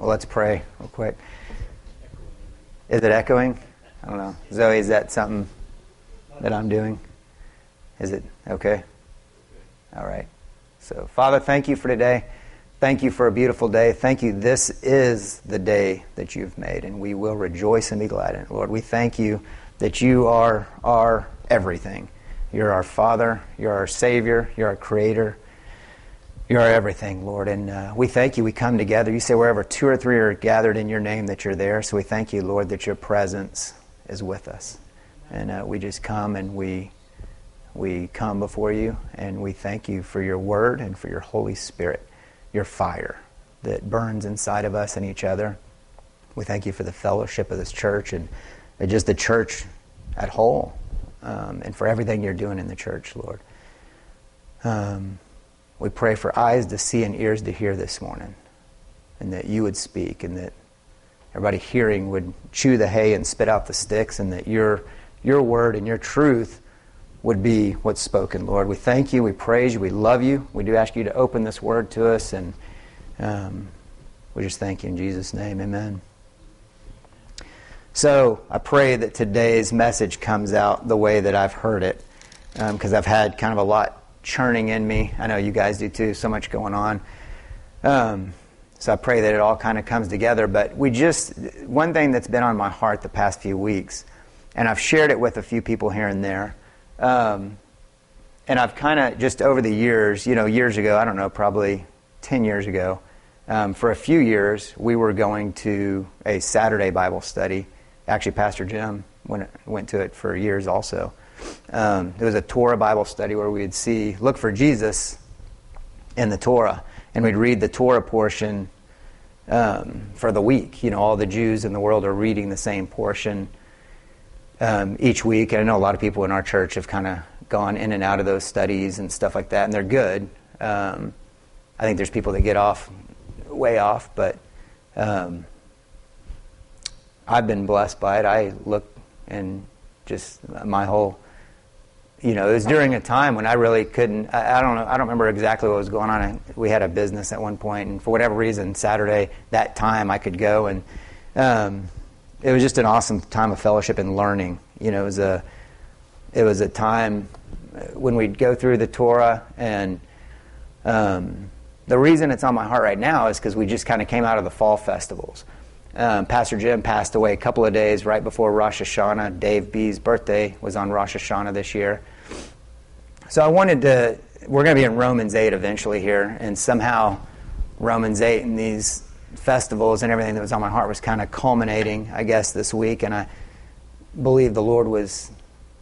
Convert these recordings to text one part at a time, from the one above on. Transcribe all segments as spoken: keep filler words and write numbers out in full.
Well, let's pray real quick. Is it echoing? I don't know. Zoe, is that something that I'm doing? Is it okay? All right. So, Father, thank you for today. Thank you for a beautiful day. Thank you. This is the day that you've made, and we will rejoice and be glad in it. Lord, we thank you that you are our everything. You're our Father. You're our Savior. You're our Creator. You're our everything, Lord. And uh, we thank you. We come together. You say wherever two or three are gathered in your name that you're there. So we thank you, Lord, that your presence is with us. And uh, we just come and we we come before you, and we thank you for your word and for your Holy Spirit, your fire that burns inside of us and each other. We thank you for the fellowship of this church and just the church at whole, um, and for everything you're doing in the church, Lord. Um, we pray for eyes to see and ears to hear this morning, and that you would speak, and that everybody hearing would chew the hay and spit out the sticks, and that your your word and your truth would be what's spoken, Lord. We thank you, we praise you, we love you. We do ask you to open this word to us, and um, we just thank you in Jesus' name, amen. So I pray that today's message comes out the way that I've heard it, because um, I've had kind of a lot churning in me. I know you guys do too, so much going on. Um, so I pray that it all kind of comes together. But we just, one thing that's been on my heart the past few weeks, and I've shared it with a few people here and there, um, and I've kind of just over the years, you know, years ago, I don't know, probably ten years ago, um, for a few years, we were going to a Saturday Bible study. Actually, Pastor Jim went, went to it for years also. Um, it was a Torah Bible study where we'd see, look for Jesus in the Torah, and we'd read the Torah portion um, for the week. You know, all the Jews in the world are reading the same portion um, each week. And I know a lot of people in our church have kind of gone in and out of those studies and stuff like that, and they're good. Um, I think there's people that get off, way off, but um, I've been blessed by it. I look and just my whole, you know, it was during a time when I really couldn't, I, I don't know, I don't remember exactly what was going on. We had a business at one point, and for whatever reason, Saturday, that time I could go, and um, it was just an awesome time of fellowship and learning. You know, it was a, it was a time when we'd go through the Torah, and um, the reason it's on my heart right now is because we just kind of came out of the fall festivals. Um, Pastor Jim passed away a couple of days right before Rosh Hashanah. Dave B's birthday was on Rosh Hashanah this year. So I wanted to, we're going to be in Romans eight eventually here, and somehow Romans eight and these festivals and everything that was on my heart was kind of culminating, I guess, this week, and I believe the Lord was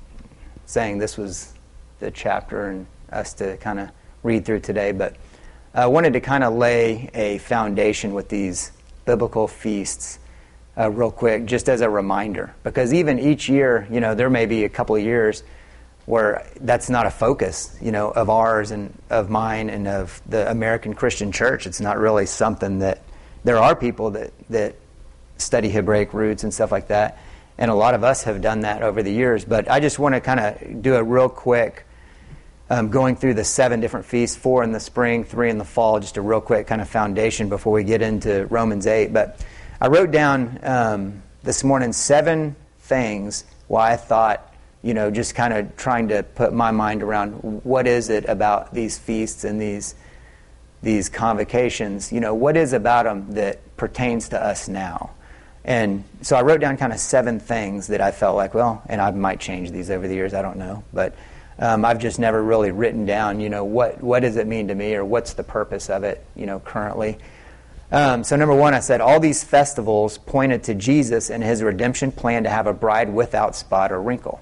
saying this was the chapter and us to kind of read through today. But I wanted to kind of lay a foundation with these biblical feasts uh, real quick, just as a reminder, because even each year, you know, there may be a couple of years where that's not a focus, you know, of ours and of mine and of the American Christian church. It's not really something that, there are people that, that study Hebraic roots and stuff like that, and a lot of us have done that over the years, but I just want to kind of do a real quick Um, going through the seven different feasts, four in the spring, three in the fall, just a real quick kind of foundation before we get into Romans eight. But I wrote down um, this morning seven things why I thought, you know, just kind of trying to put my mind around what is it about these feasts and these these convocations, you know, what is about them that pertains to us now? And so I wrote down kind of seven things that I felt like, well, and I might change these over the years, I don't know, but Um, I've just never really written down, you know, what, what does it mean to me, or what's the purpose of it, you know, currently. Um, so number one, I said all these festivals pointed to Jesus and his redemption plan to have a bride without spot or wrinkle.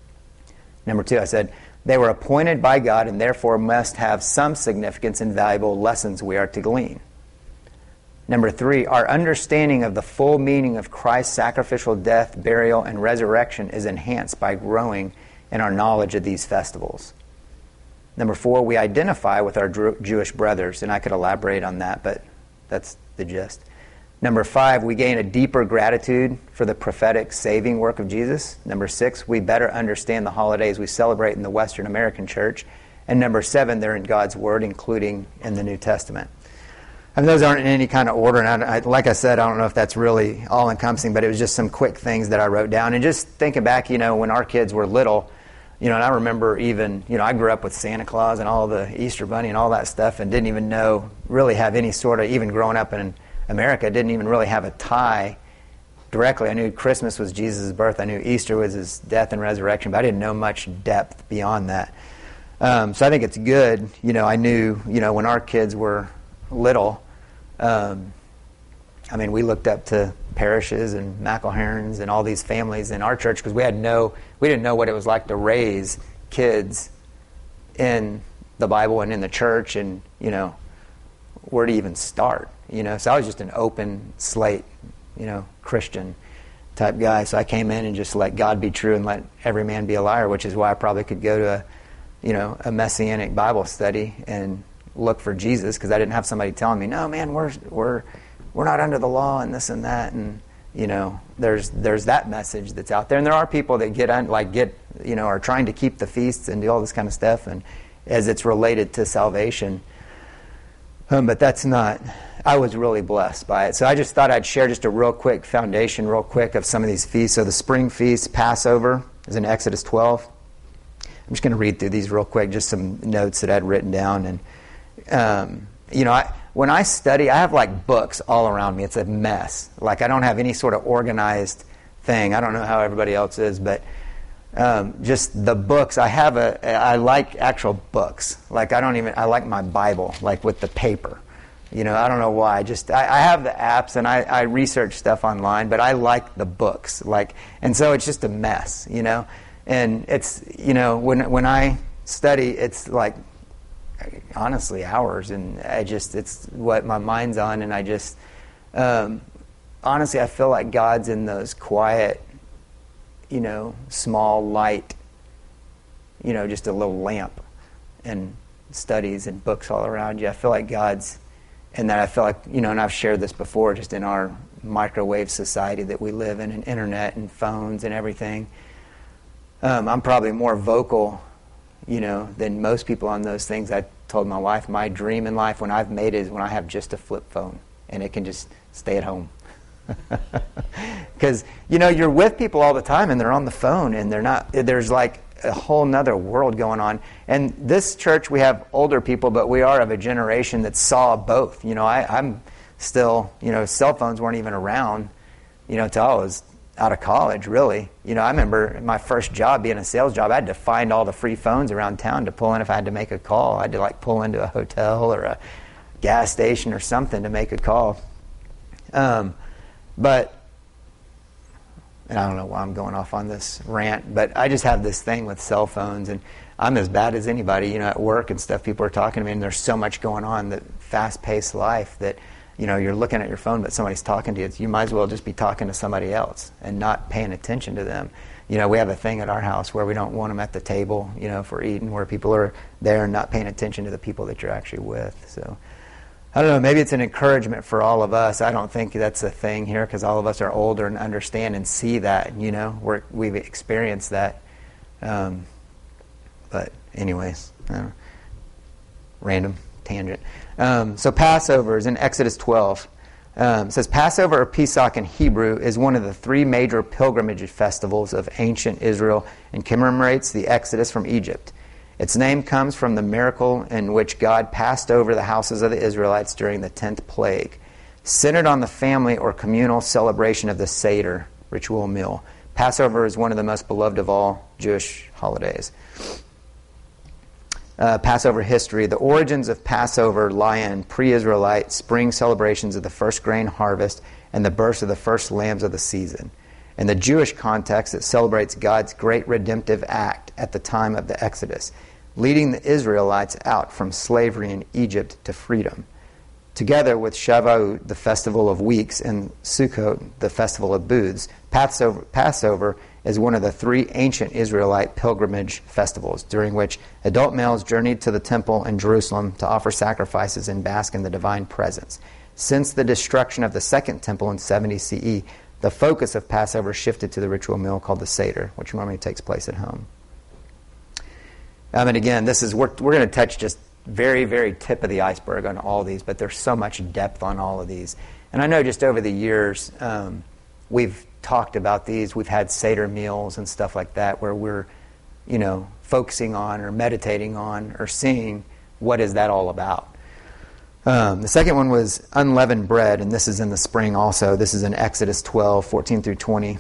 Number two, I said they were appointed by God and therefore must have some significance and valuable lessons we are to glean. Number three, our understanding of the full meaning of Christ's sacrificial death, burial, and resurrection is enhanced by growing in our knowledge of these festivals. Number four, we identify with our Jewish brothers, and I could elaborate on that, but that's the gist. Number five, we gain a deeper gratitude for the prophetic saving work of Jesus. Number six, we better understand the holidays we celebrate in the Western American church. And number seven, they're in God's Word, including in the New Testament. I mean, those aren't in any kind of order, and I, I, like I said, I don't know if that's really all-encompassing, but it was just some quick things that I wrote down. And just thinking back, you know, when our kids were little, you know, and I remember even, you know, I grew up with Santa Claus and all the Easter Bunny and all that stuff and didn't even know, really have any sort of, even growing up in America, didn't even really have a tie directly. I knew Christmas was Jesus' birth. I knew Easter was his death and resurrection, but I didn't know much depth beyond that. Um, so I think it's good, you know, I knew, you know, when our kids were little, um, I mean, we looked up to parishes and McElherons and all these families in our church because we had no, we didn't know what it was like to raise kids in the Bible and in the church, and you know, where to even start, you know. So I was just an open slate, you know, Christian type guy. So I came in and just let God be true and let every man be a liar, which is why I probably could go to a, you know, a Messianic Bible study and look for Jesus, because I didn't have somebody telling me, no, man, we're we're we're not under the law and this and that, and you know, there's there's that message that's out there, and there are people that get on, like get you know, are trying to keep the feasts and do all this kind of stuff, and as it's related to salvation, um, but that's not. I was really blessed by it, so I just thought I'd share just a real quick foundation, real quick, of some of these feasts. So the spring feast, Passover, is in Exodus twelve. I'm just going to read through these real quick, just some notes that I'd written down. And, um, you know, I, when I study, I have, like, books all around me. It's a mess. Like, I don't have any sort of organized thing. I don't know how everybody else is, but um, just the books. I have a, I like actual books. Like, I don't even, I like my Bible, like, with the paper. You know, I don't know why. Just I, I have the apps and I, I research stuff online, but I like the books. Like, and so it's just a mess, you know. And it's, you know, when when I study, it's like, honestly, hours. And I just, it's what my mind's on. And I just, um, honestly, I feel like God's in those quiet, you know, small light, you know, just a little lamp and studies and books all around you. I feel like God's, and that I feel like, you know, and I've shared this before, just in our microwave society that we live in, and internet and phones and everything. Um, I'm probably more vocal, you know, than most people on those things. I told my wife, my dream in life when I've made it is when I have just a flip phone and it can just stay at home. Because, you know, you're with people all the time and they're on the phone and they're not, there's like a whole nother world going on. And this church, we have older people, but we are of a generation that saw both. You know, I, I'm still, you know, cell phones weren't even around, you know, until I was out of college, really. You know, I remember my first job being a sales job, I had to find all the free phones around town to pull in if I had to make a call. I had to like pull into a hotel or a gas station or something to make a call. Um, but, and I don't know why I'm going off on this rant, but I just have this thing with cell phones, and I'm as bad as anybody, you know, at work and stuff. People are talking to me, and there's so much going on, that fast-paced life, that you know, you're looking at your phone, but somebody's talking to you. You might as well just be talking to somebody else and not paying attention to them. You know, we have a thing at our house where we don't want them at the table, you know, for eating, where people are there and not paying attention to the people that you're actually with. So, I don't know, maybe it's an encouragement for all of us. I don't think that's a thing here, because all of us are older and understand and see that, you know, we're, we've experienced that. Um, but anyways, I don't know. Random tangent. Um, so Passover is in Exodus twelve. Um, it says, Passover or Pesach in Hebrew is one of the three major pilgrimage festivals of ancient Israel and commemorates the Exodus from Egypt. Its name comes from the miracle in which God passed over the houses of the Israelites during the tenth plague, centered on the family or communal celebration of the Seder ritual meal. Passover is one of the most beloved of all Jewish holidays. Uh, Passover history. The origins of Passover lie in pre-Israelite spring celebrations of the first grain harvest and the birth of the first lambs of the season. In the Jewish context, it celebrates God's great redemptive act at the time of the Exodus, leading the Israelites out from slavery in Egypt to freedom. Together with Shavuot, the festival of weeks, and Sukkot, the festival of booths, Passover, Passover is one of the three ancient Israelite pilgrimage festivals, during which adult males journeyed to the temple in Jerusalem to offer sacrifices and bask in the divine presence. Since the destruction of the second temple in seventy C E, the focus of Passover shifted to the ritual meal called the Seder, which normally takes place at home. Um, and again, this is we're, we're going to touch just very, very tip of the iceberg on all these, but there's so much depth on all of these. And I know just over the years, um, we've talked about these. We've had Seder meals and stuff like that where we're, you know, focusing on or meditating on or seeing what is that all about. Um, the second one was unleavened bread, and this is in the spring also. This is in Exodus twelve, fourteen through twenty.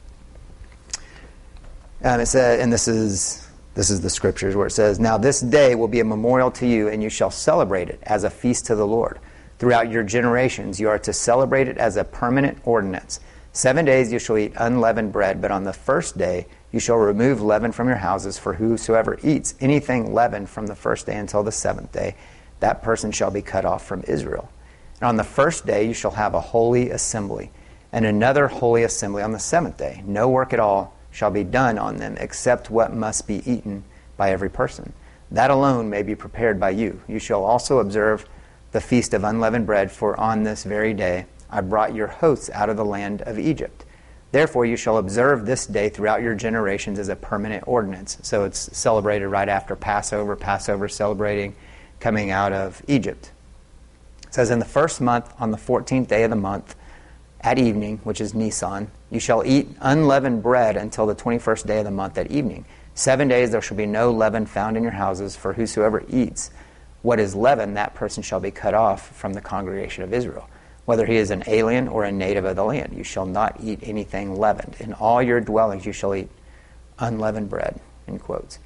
Um, it said, and this is this is the scriptures where it says, "Now this day will be a memorial to you, and you shall celebrate it as a feast to the Lord. Throughout your generations you are to celebrate it as a permanent ordinance. Seven days you shall eat unleavened bread, but on the first day you shall remove leaven from your houses, for whosoever eats anything leavened from the first day until the seventh day, that person shall be cut off from Israel. And on the first day you shall have a holy assembly, and another holy assembly on the seventh day. No work at all shall be done on them, except what must be eaten by every person. That alone may be prepared by you. You shall also observe the feast of unleavened bread, for on this very day I brought your hosts out of the land of Egypt. Therefore you shall observe this day throughout your generations as a permanent ordinance." So it's celebrated right after Passover. Passover celebrating coming out of Egypt. It says, "In the first month, on the fourteenth day of the month, at evening," which is Nisan, "you shall eat unleavened bread until the twenty-first day of the month at evening. Seven days there shall be no leaven found in your houses, for whosoever eats what is leavened, that person shall be cut off from the congregation of Israel. Whether he is an alien or a native of the land, you shall not eat anything leavened. In all your dwellings you shall eat unleavened bread," in quotes.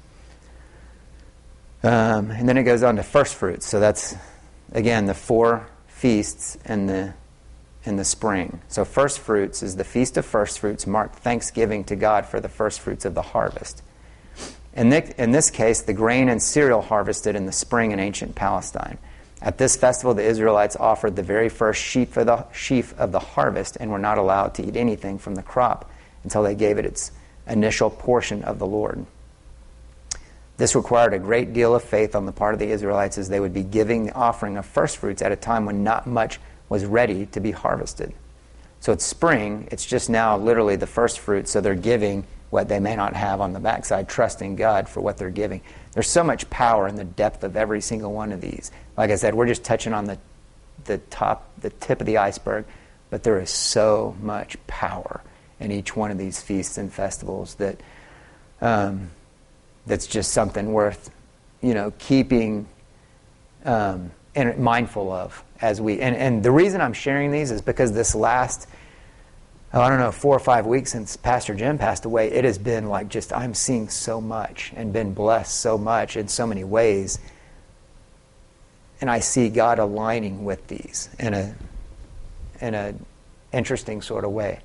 Um, and then it goes on to first fruits. So that's, again, the four feasts in the in the spring. So first fruits is the Feast of First Fruits, marked thanksgiving to God for the first fruits of the harvest. In this, in this case, the grain and cereal harvested in the spring in ancient Palestine. At this festival, the Israelites offered the very first sheaf of the, sheaf of the harvest and were not allowed to eat anything from the crop until they gave it its initial portion of the Lord. This required a great deal of faith on the part of the Israelites, as they would be giving the offering of first fruits at a time when not much was ready to be harvested. So it's spring, it's just now literally the first fruits, so they're giving what they may not have on the backside, trusting God for what they're giving. There's so much power in the depth of every single one of these. Like I said, we're just touching on the the top, the tip of the iceberg, but there is so much power in each one of these feasts and festivals that um, that's just something worth, you know, keeping um, and mindful of as we. And, and the reason I'm sharing these is because this last, oh, I don't know, four or five weeks since Pastor Jim passed away, it has been like just, I'm seeing so much and been blessed so much in so many ways. And I see God aligning with these in a in a interesting sort of way.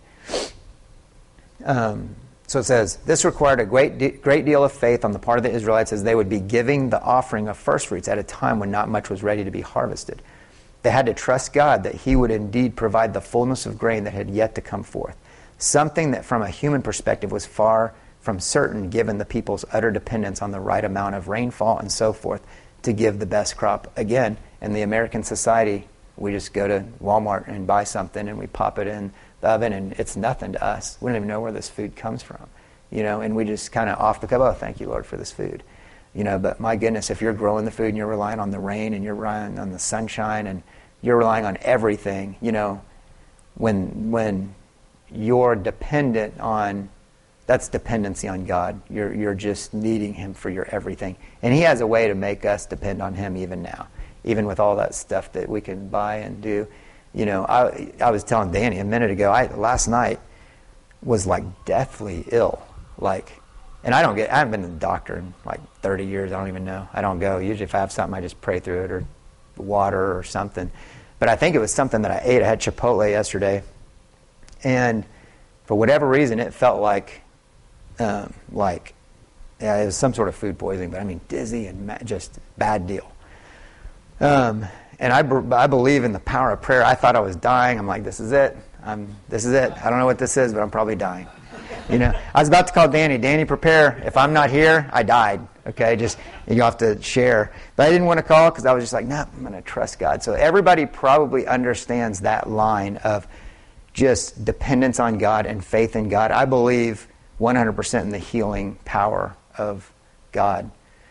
Um, so it says, this required a great de- great deal of faith on the part of the Israelites, as they would be giving the offering of first fruits at a time when not much was ready to be harvested. They had to trust God that He would indeed provide the fullness of grain that had yet to come forth, something that from a human perspective was far from certain, given the people's utter dependence on the right amount of rainfall and so forth to give the best crop. Again, in the American society, we just go to Walmart and buy something and we pop it in the oven and it's nothing to us. We don't even know where this food comes from, you know, and we just kind of off the cuff, oh, thank you, Lord, for this food. You know, but my goodness, if you're growing the food and you're relying on the rain and you're relying on the sunshine and you're relying on everything, you know, when when you're dependent on, that's dependency on God. You're you're just needing Him for your everything. And He has a way to make us depend on Him even now, even with all that stuff that we can buy and do. You know, I I was telling Danny a minute ago, I last night was like deathly ill. Like, and I don't get, I haven't been to the doctor in like thirty years, I don't even know. I don't go. Usually if I have something, I just pray through it or water or something. But I think it was something that I ate. I had Chipotle yesterday. And for whatever reason, it felt like, um, like, yeah, it was some sort of food poisoning, but I mean dizzy and ma- just bad deal. Um, and I, b- I believe in the power of prayer. I thought I was dying. I'm like, this is it. I'm, this is it. I don't know what this is, but I'm probably dying. You know, I was about to call Danny. Danny, prepare. If I'm not here, I died. Okay, just you have to share. But I didn't want to call because I was just like, no, nah, I'm going to trust God. So everybody probably understands that line of just dependence on God and faith in God. I believe one hundred percent in the healing power of God.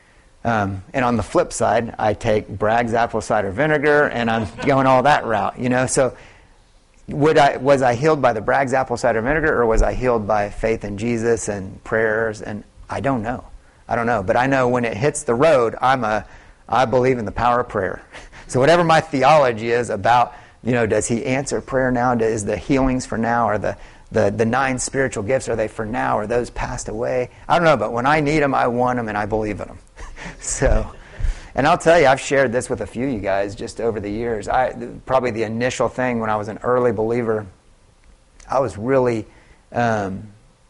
Um, and on the flip side, I take Bragg's apple cider vinegar, and I'm going all that route, you know. So would I was I healed by the Bragg's apple cider vinegar, or was I healed by faith in Jesus and prayers? And I don't know. I don't know. But I know when it hits the road, I'm a, I believe in the power of prayer. So whatever my theology is about, you know, does he answer prayer now? Is the healings for now? Or the, the, the nine spiritual gifts, are they for now? Are those passed away? I don't know, but when I need them, I want them, and I believe in them. So, and I'll tell you, I've shared this with a few of you guys just over the years. I probably the initial thing when I was an early believer, I was really, um,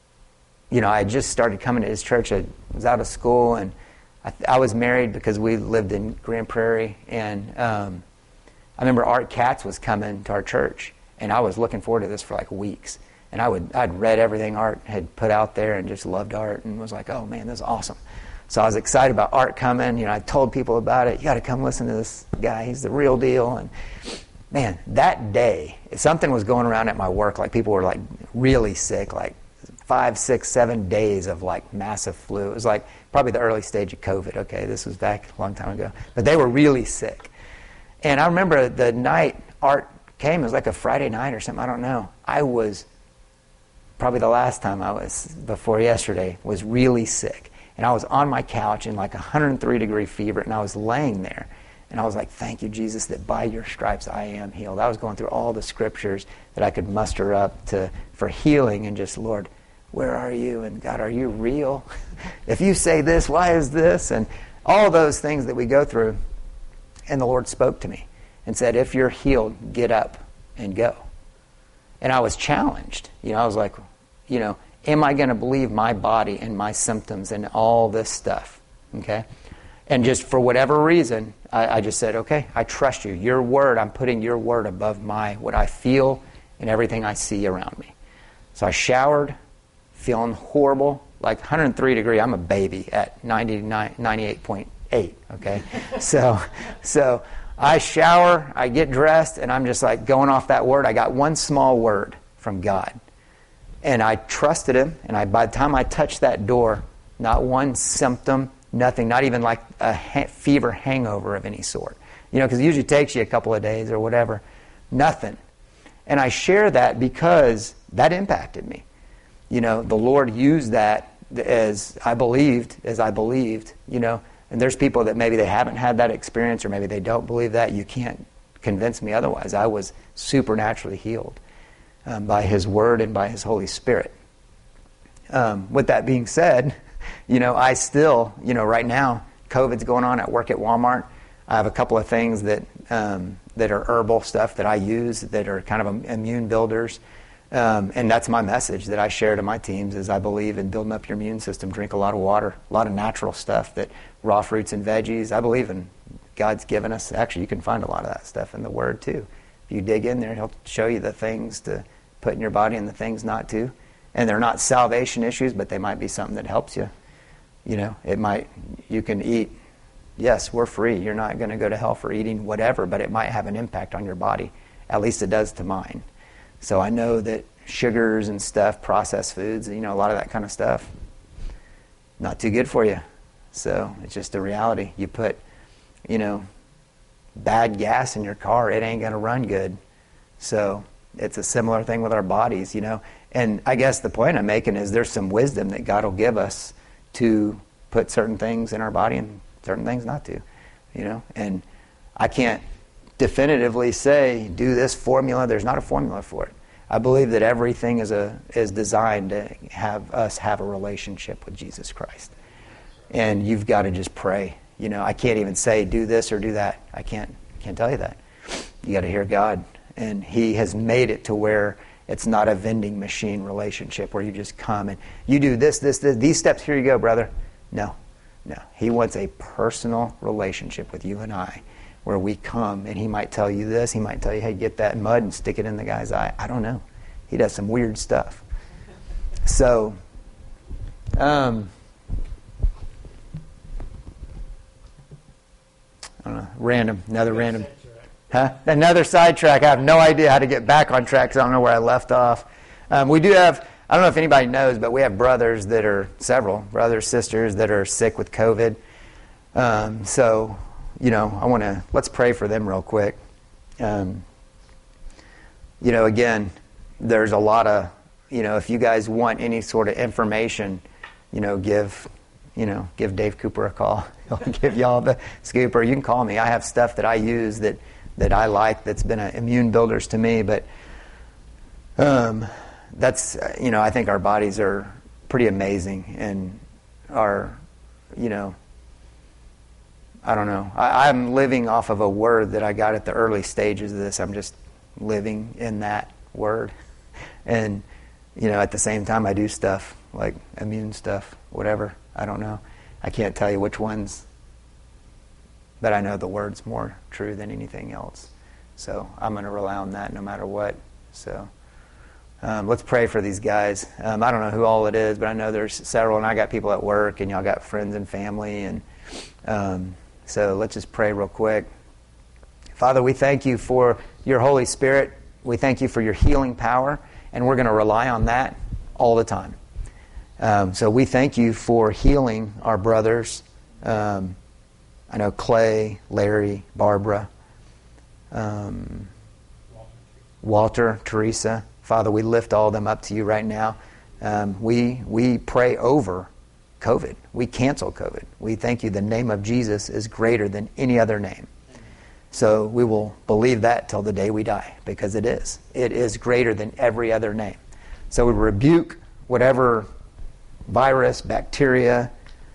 you know, I had just started coming to his church. I was out of school, and I, I was married because we lived in Grand Prairie, and um, I remember Art Katz was coming to our church, and I was looking forward to this for like weeks. And I would I'd read everything Art had put out there and just loved Art and was like, oh man, this is awesome. So I was excited about Art coming. You know, I told people about it. You got to come listen to this guy. He's the real deal. And man, that day, something was going around at my work. Like people were like really sick, like five, six, seven days of like massive flu. It was like probably the early stage of COVID. Okay, this was back a long time ago. But they were really sick. And I remember the night Art came, it was like a Friday night or something. I don't know. I was probably the last time I was, before yesterday, was really sick. And I was on my couch in like one hundred three degree fever, and I was laying there. And I was like, thank you, Jesus, that by your stripes I am healed. I was going through all the scriptures that I could muster up to for healing, and just, Lord, where are you? And God, are you real? If you say this, why is this? And all those things that we go through. And the Lord spoke to me and said, if you're healed, get up and go. And I was challenged. You know, I was like, you know, am I going to believe my body and my symptoms and all this stuff? Okay? And just for whatever reason, I, I just said, okay, I trust you. Your word, I'm putting your word above my, what I feel and everything I see around me. So I showered, feeling horrible, like one hundred three degree. I'm a baby at ninety-nine, ninety-eight point eight, okay? so, so I shower, I get dressed, and I'm just like going off that word. I got one small word from God. And I trusted him, and I, by the time I touched that door, not one symptom, nothing, not even like a ha- fever hangover of any sort. You know, because it usually takes you a couple of days or whatever. Nothing. And I share that because that impacted me. You know, the Lord used that as I believed, as I believed, you know. And there's people that maybe they haven't had that experience, or maybe they don't believe that. You can't convince me otherwise. I was supernaturally healed. Um, by his word and by his Holy Spirit. Um, with that being said, you know, I still, you know, right now, COVID's going on at work at Walmart. I have a couple of things that um, that are herbal stuff that I use that are kind of immune builders. Um, and that's my message that I share to my teams is I believe in building up your immune system. Drink a lot of water, a lot of natural stuff, that raw fruits and veggies. I believe in God's given us. Actually, you can find a lot of that stuff in the Word too. If you dig in there, he'll show you the things to put in your body and the things not to. And they're not salvation issues, but they might be something that helps you. You know, it might, you can eat, yes, we're free. You're not going to go to hell for eating whatever, but it might have an impact on your body. At least it does to mine. So I know that sugars and stuff, processed foods, you know, a lot of that kind of stuff, not too good for you. So it's just a reality. You put, you know, bad gas in your car, it ain't going to run good. So it's a similar thing with our bodies, you know. And I guess the point I'm making is there's some wisdom that God will give us to put certain things in our body and certain things not to, you know. And I can't definitively say, do this formula. There's not a formula for it. I believe that everything is a is designed to have us have a relationship with Jesus Christ. And you've got to just pray. You know, I can't even say do this or do that. I can't can't tell you that. You got to hear God. And he has made it to where it's not a vending machine relationship where you just come and you do this, this, this, these steps, here you go, brother. No, no. He wants a personal relationship with you and I where we come and he might tell you this. He might tell you, hey, get that mud and stick it in the guy's eye. I don't know. He does some weird stuff. So, um, I don't know, random, another random. Huh? Another sidetrack. I have no idea how to get back on track because I don't know where I left off. Um, we do have, I don't know if anybody knows, but we have brothers that are, several brothers, sisters that are sick with COVID. Um, so, you know, I want to, let's pray for them real quick. Um, you know, again, there's a lot of, you know, if you guys want any sort of information, you know, give, you know, give Dave Cooper a call. He'll give y'all the scoop, or you can call me. I have stuff that I use that, that I like that's been a immune builders to me, but um, that's, you know, I think our bodies are pretty amazing and are, you know, I don't know. I, I'm living off of a word that I got at the early stages of this. I'm just living in that word. And, you know, at the same time I do stuff like immune stuff, whatever. I don't know. I can't tell you which ones, but I know the word's more true than anything else. So I'm going to rely on that no matter what. So um, let's pray for these guys. Um, I don't know who all it is, but I know there's several, and I got people at work, and y'all got friends and family, and um, so let's just pray real quick. Father, we thank you for your Holy Spirit. We thank you for your healing power, and we're going to rely on that all the time. Um, so we thank you for healing our brothers. Um, I know Clay, Larry, Barbara, um, Walter, Teresa. Father, we lift all of them up to you right now. Um, we we pray over COVID. We cancel COVID. We thank you the name of Jesus is greater than any other name. So we will believe that till the day we die, because it is. It is greater than every other name. So we rebuke whatever virus, bacteria,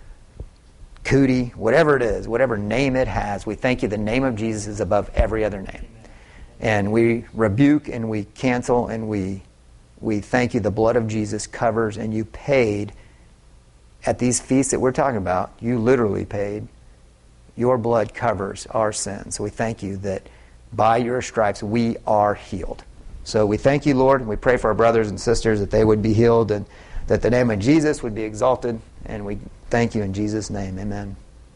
cootie, whatever it is, whatever name it has, we thank you the name of Jesus is above every other name. And we rebuke and we cancel and we we thank you the blood of Jesus covers, and you paid at these feasts that we're talking about, you literally paid. Your blood covers our sins. So we thank you that by your stripes we are healed. So we thank you, Lord, and we pray for our brothers and sisters that they would be healed and that the name of Jesus would be exalted. And we thank you in Jesus' name. Amen.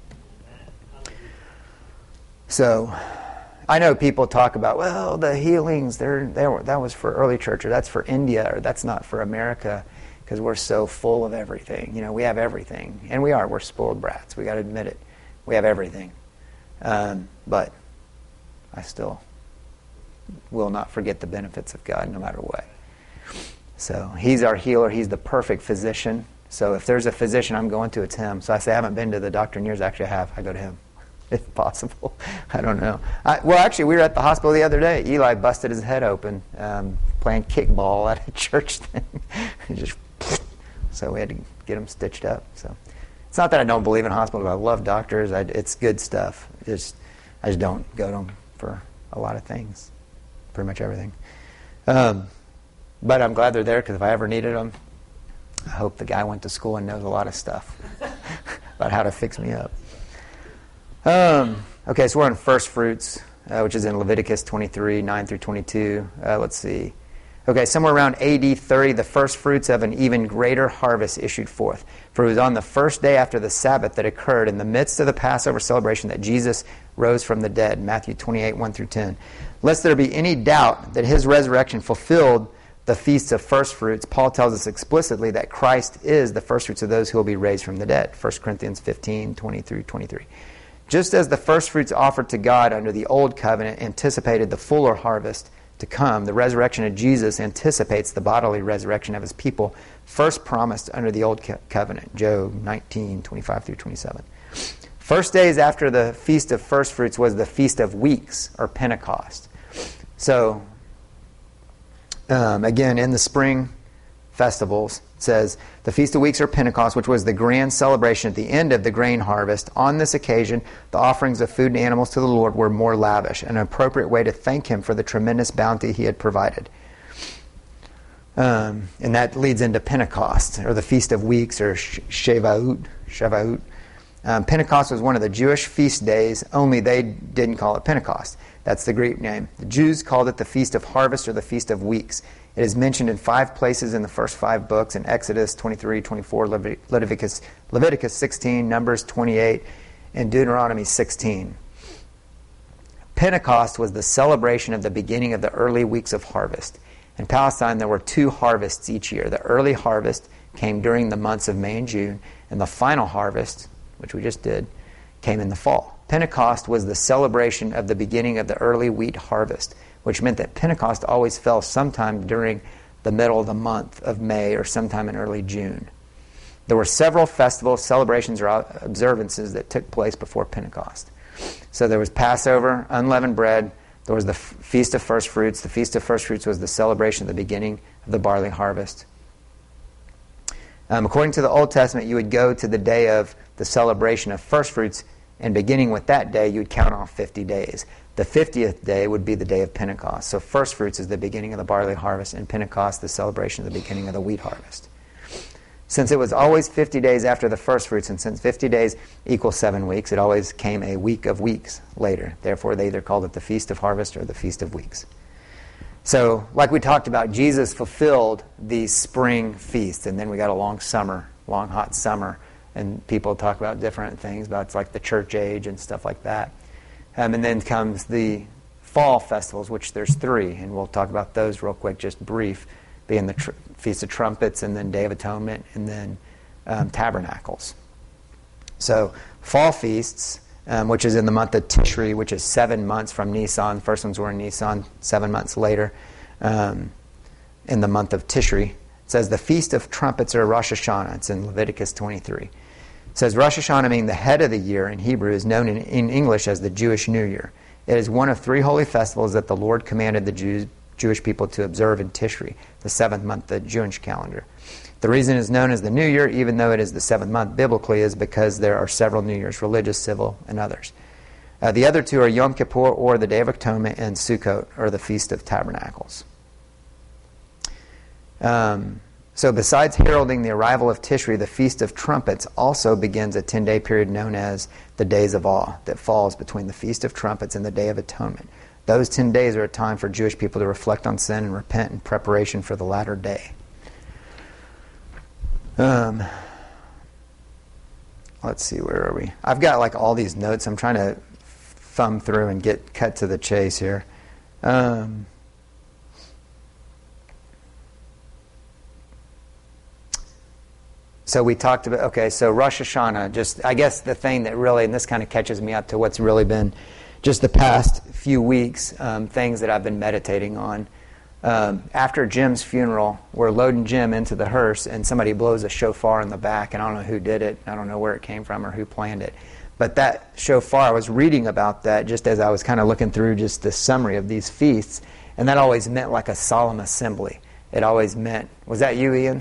So I know people talk about, well, the healings, they're, they were, that was for early church, or that's for India, or that's not for America, because we're so full of everything. You know, we have everything. And we are. We're spoiled brats. We got to admit it. We have everything. Um, but I still will not forget the benefits of God no matter what. So he's our healer. He's the perfect physician. So if there's a physician I'm going to, it's him. So I say I haven't been to the doctor in years. Actually, I have. I go to him, if possible. I don't know. I, well, actually, we were at the hospital the other day. Eli busted his head open um, playing kickball at a church thing. Just so we had to get him stitched up. So it's not that I don't believe in hospitals. I love doctors. I, it's good stuff. Just I just don't go to them for a lot of things, pretty much everything. Um, but I'm glad they're there, because if I ever needed them, I hope the guy went to school and knows a lot of stuff about how to fix me up. Um, okay, so we're on first fruits, uh, which is in Leviticus twenty-three, nine through twenty-two. Uh, let's see. Okay, somewhere around A D thirty, the first fruits of an even greater harvest issued forth. For it was on the first day after the Sabbath that occurred in the midst of the Passover celebration that Jesus rose from the dead. Matthew twenty-eight, one through ten. Lest there be any doubt that his resurrection fulfilled the feasts of first fruits, Paul tells us explicitly that Christ is the first fruits of those who will be raised from the dead. First Corinthians fifteen, twenty through twenty-three. Just as the first fruits offered to God under the old covenant anticipated the fuller harvest to come, the resurrection of Jesus anticipates the bodily resurrection of his people first promised under the old co- covenant. Job nineteen, twenty-five through twenty-seven. First days after the Feast of First Fruits was the Feast of Weeks, or Pentecost. So, um, again, in the spring festivals, it says, the Feast of Weeks or Pentecost, which was the grand celebration at the end of the grain harvest. On this occasion, the offerings of food and animals to the Lord were more lavish, an appropriate way to thank him for the tremendous bounty he had provided. Um, and that leads into Pentecost, or the Feast of Weeks, or Shavuot. Shavuot. Um, Pentecost was one of the Jewish feast days, only they didn't call it Pentecost. That's the Greek name. The Jews called it the Feast of Harvest, or the Feast of Weeks. It is mentioned in five places in the first five books, in Exodus twenty-three, twenty-four, Leviticus, Leviticus sixteen, Numbers twenty-eight, and Deuteronomy sixteen. Pentecost was the celebration of the beginning of the early weeks of harvest. In Palestine, there were two harvests each year. The early harvest came during the months of May and June, and the final harvest, which we just did, came in the fall. Pentecost was the celebration of the beginning of the early wheat harvest, which meant that Pentecost always fell sometime during the middle of the month of May or sometime in early June. There were several festivals, celebrations, or observances that took place before Pentecost. So there was Passover, unleavened bread. There was the Feast of First Fruits. The Feast of First Fruits was the celebration of the beginning of the barley harvest. Um, according to the Old Testament, you would go to the day of the celebration of First Fruits, and beginning with that day, you would count off fifty days. The fiftieth day would be the day of Pentecost. So First Fruits is the beginning of the barley harvest, and Pentecost, the celebration of the beginning of the wheat harvest. Since it was always fifty days after the first fruits, and since fifty days equals seven weeks, it always came a week of weeks later. Therefore, they either called it the Feast of Harvest or the Feast of Weeks. So, like we talked about, Jesus fulfilled these spring feasts, and then we got a long summer, long hot summer, and people talk about different things, about it's like the church age and stuff like that. Um, and then comes the fall festivals, which there's three, and we'll talk about those real quick, just brief, being the tr- Feast of Trumpets, and then Day of Atonement, and then um, Tabernacles. So, fall feasts, um, which is in the month of Tishri, which is seven months from Nisan. The first ones were in Nisan, seven months later, um, in the month of Tishri. It says the Feast of Trumpets, or Rosh Hashanah. It's in Leviticus twenty-three. It says Rosh Hashanah, meaning the head of the year in Hebrew, is known in, in English as the Jewish New Year. It is one of three holy festivals that the Lord commanded the Jews, Jewish people to observe in Tishri, the seventh month of the Jewish calendar. The reason it is known as the New Year, even though it is the seventh month biblically, is because there are several New Years, religious, civil, and others. Uh, the other two are Yom Kippur, or the Day of Atonement, and Sukkot, or the Feast of Tabernacles. Um... So besides heralding the arrival of Tishri, the Feast of Trumpets also begins a ten-day period known as the Days of Awe that falls between the Feast of Trumpets and the Day of Atonement. Those ten days are a time for Jewish people to reflect on sin and repent in preparation for the latter day. Um, let's see, where are we? I've got like all these notes. I'm trying to thumb through and get cut to the chase here. Um... So we talked about, okay, so Rosh Hashanah, just, I guess the thing that really, and this kind of catches me up to what's really been just the past few weeks, um, things that I've been meditating on. Um, after Jim's funeral, we're loading Jim into the hearse, and somebody blows a shofar in the back, and I don't know who did it, I don't know where it came from or who planned it. But that shofar, I was reading about that just as I was kind of looking through just the summary of these feasts, and that always meant like a solemn assembly. It always meant, was that you, Ian?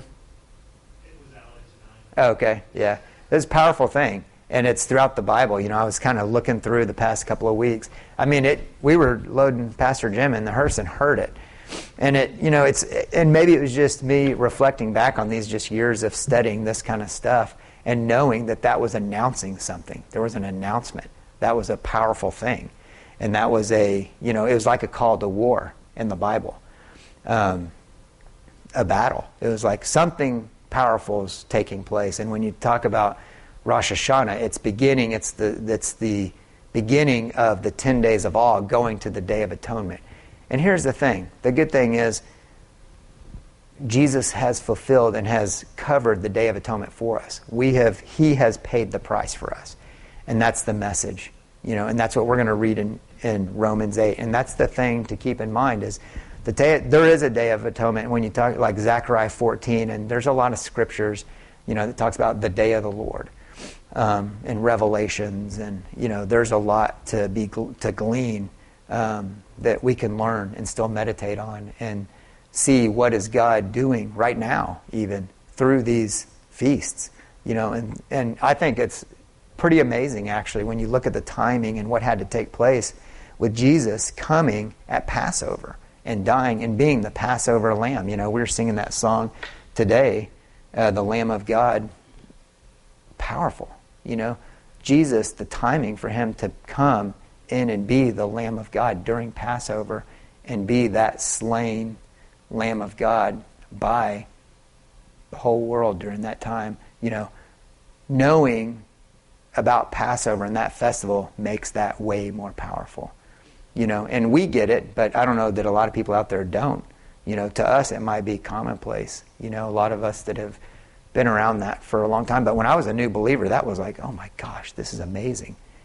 Okay, yeah. It's a powerful thing, and it's throughout the Bible. You know, I was kind of looking through the past couple of weeks. I mean, it. We were loading Pastor Jim in the hearse and heard it. And it, you know, it's, and maybe it was just me reflecting back on these just years of studying this kind of stuff and knowing that that was announcing something. There was an announcement. That was a powerful thing. And that was a, you know, it was like a call to war in the Bible. Um, a battle. It was like something powerful is taking place. And when you talk about Rosh Hashanah, it's beginning, it's the it's the beginning of the ten days of awe going to the Day of Atonement. And here's the thing. The good thing is Jesus has fulfilled and has covered the Day of Atonement for us. We have He has paid the price for us. And that's the message. You know, and that's what we're going to read in, in Romans eight. And that's the thing to keep in mind is The day, there is a Day of Atonement when you talk like Zechariah fourteen, and there's a lot of scriptures, you know, that talks about the day of the Lord, um, and Revelations, and you know, there's a lot to be to glean um, that we can learn and still meditate on and see what is God doing right now, even through these feasts, you know, and and I think it's pretty amazing actually when you look at the timing and what had to take place with Jesus coming at Passover and dying and being the Passover lamb. You know, we were singing that song today, uh, the Lamb of God. Powerful, you know. Jesus, the timing for him to come in and be the Lamb of God during Passover and be that slain Lamb of God by the whole world during that time, you know, knowing about Passover and that festival makes that way more powerful. You know, and we get it, but I don't know that a lot of people out there don't. You know, to us it might be commonplace. You know, a lot of us that have been around that for a long time. But when I was a new believer, that was like, oh my gosh, this is amazing.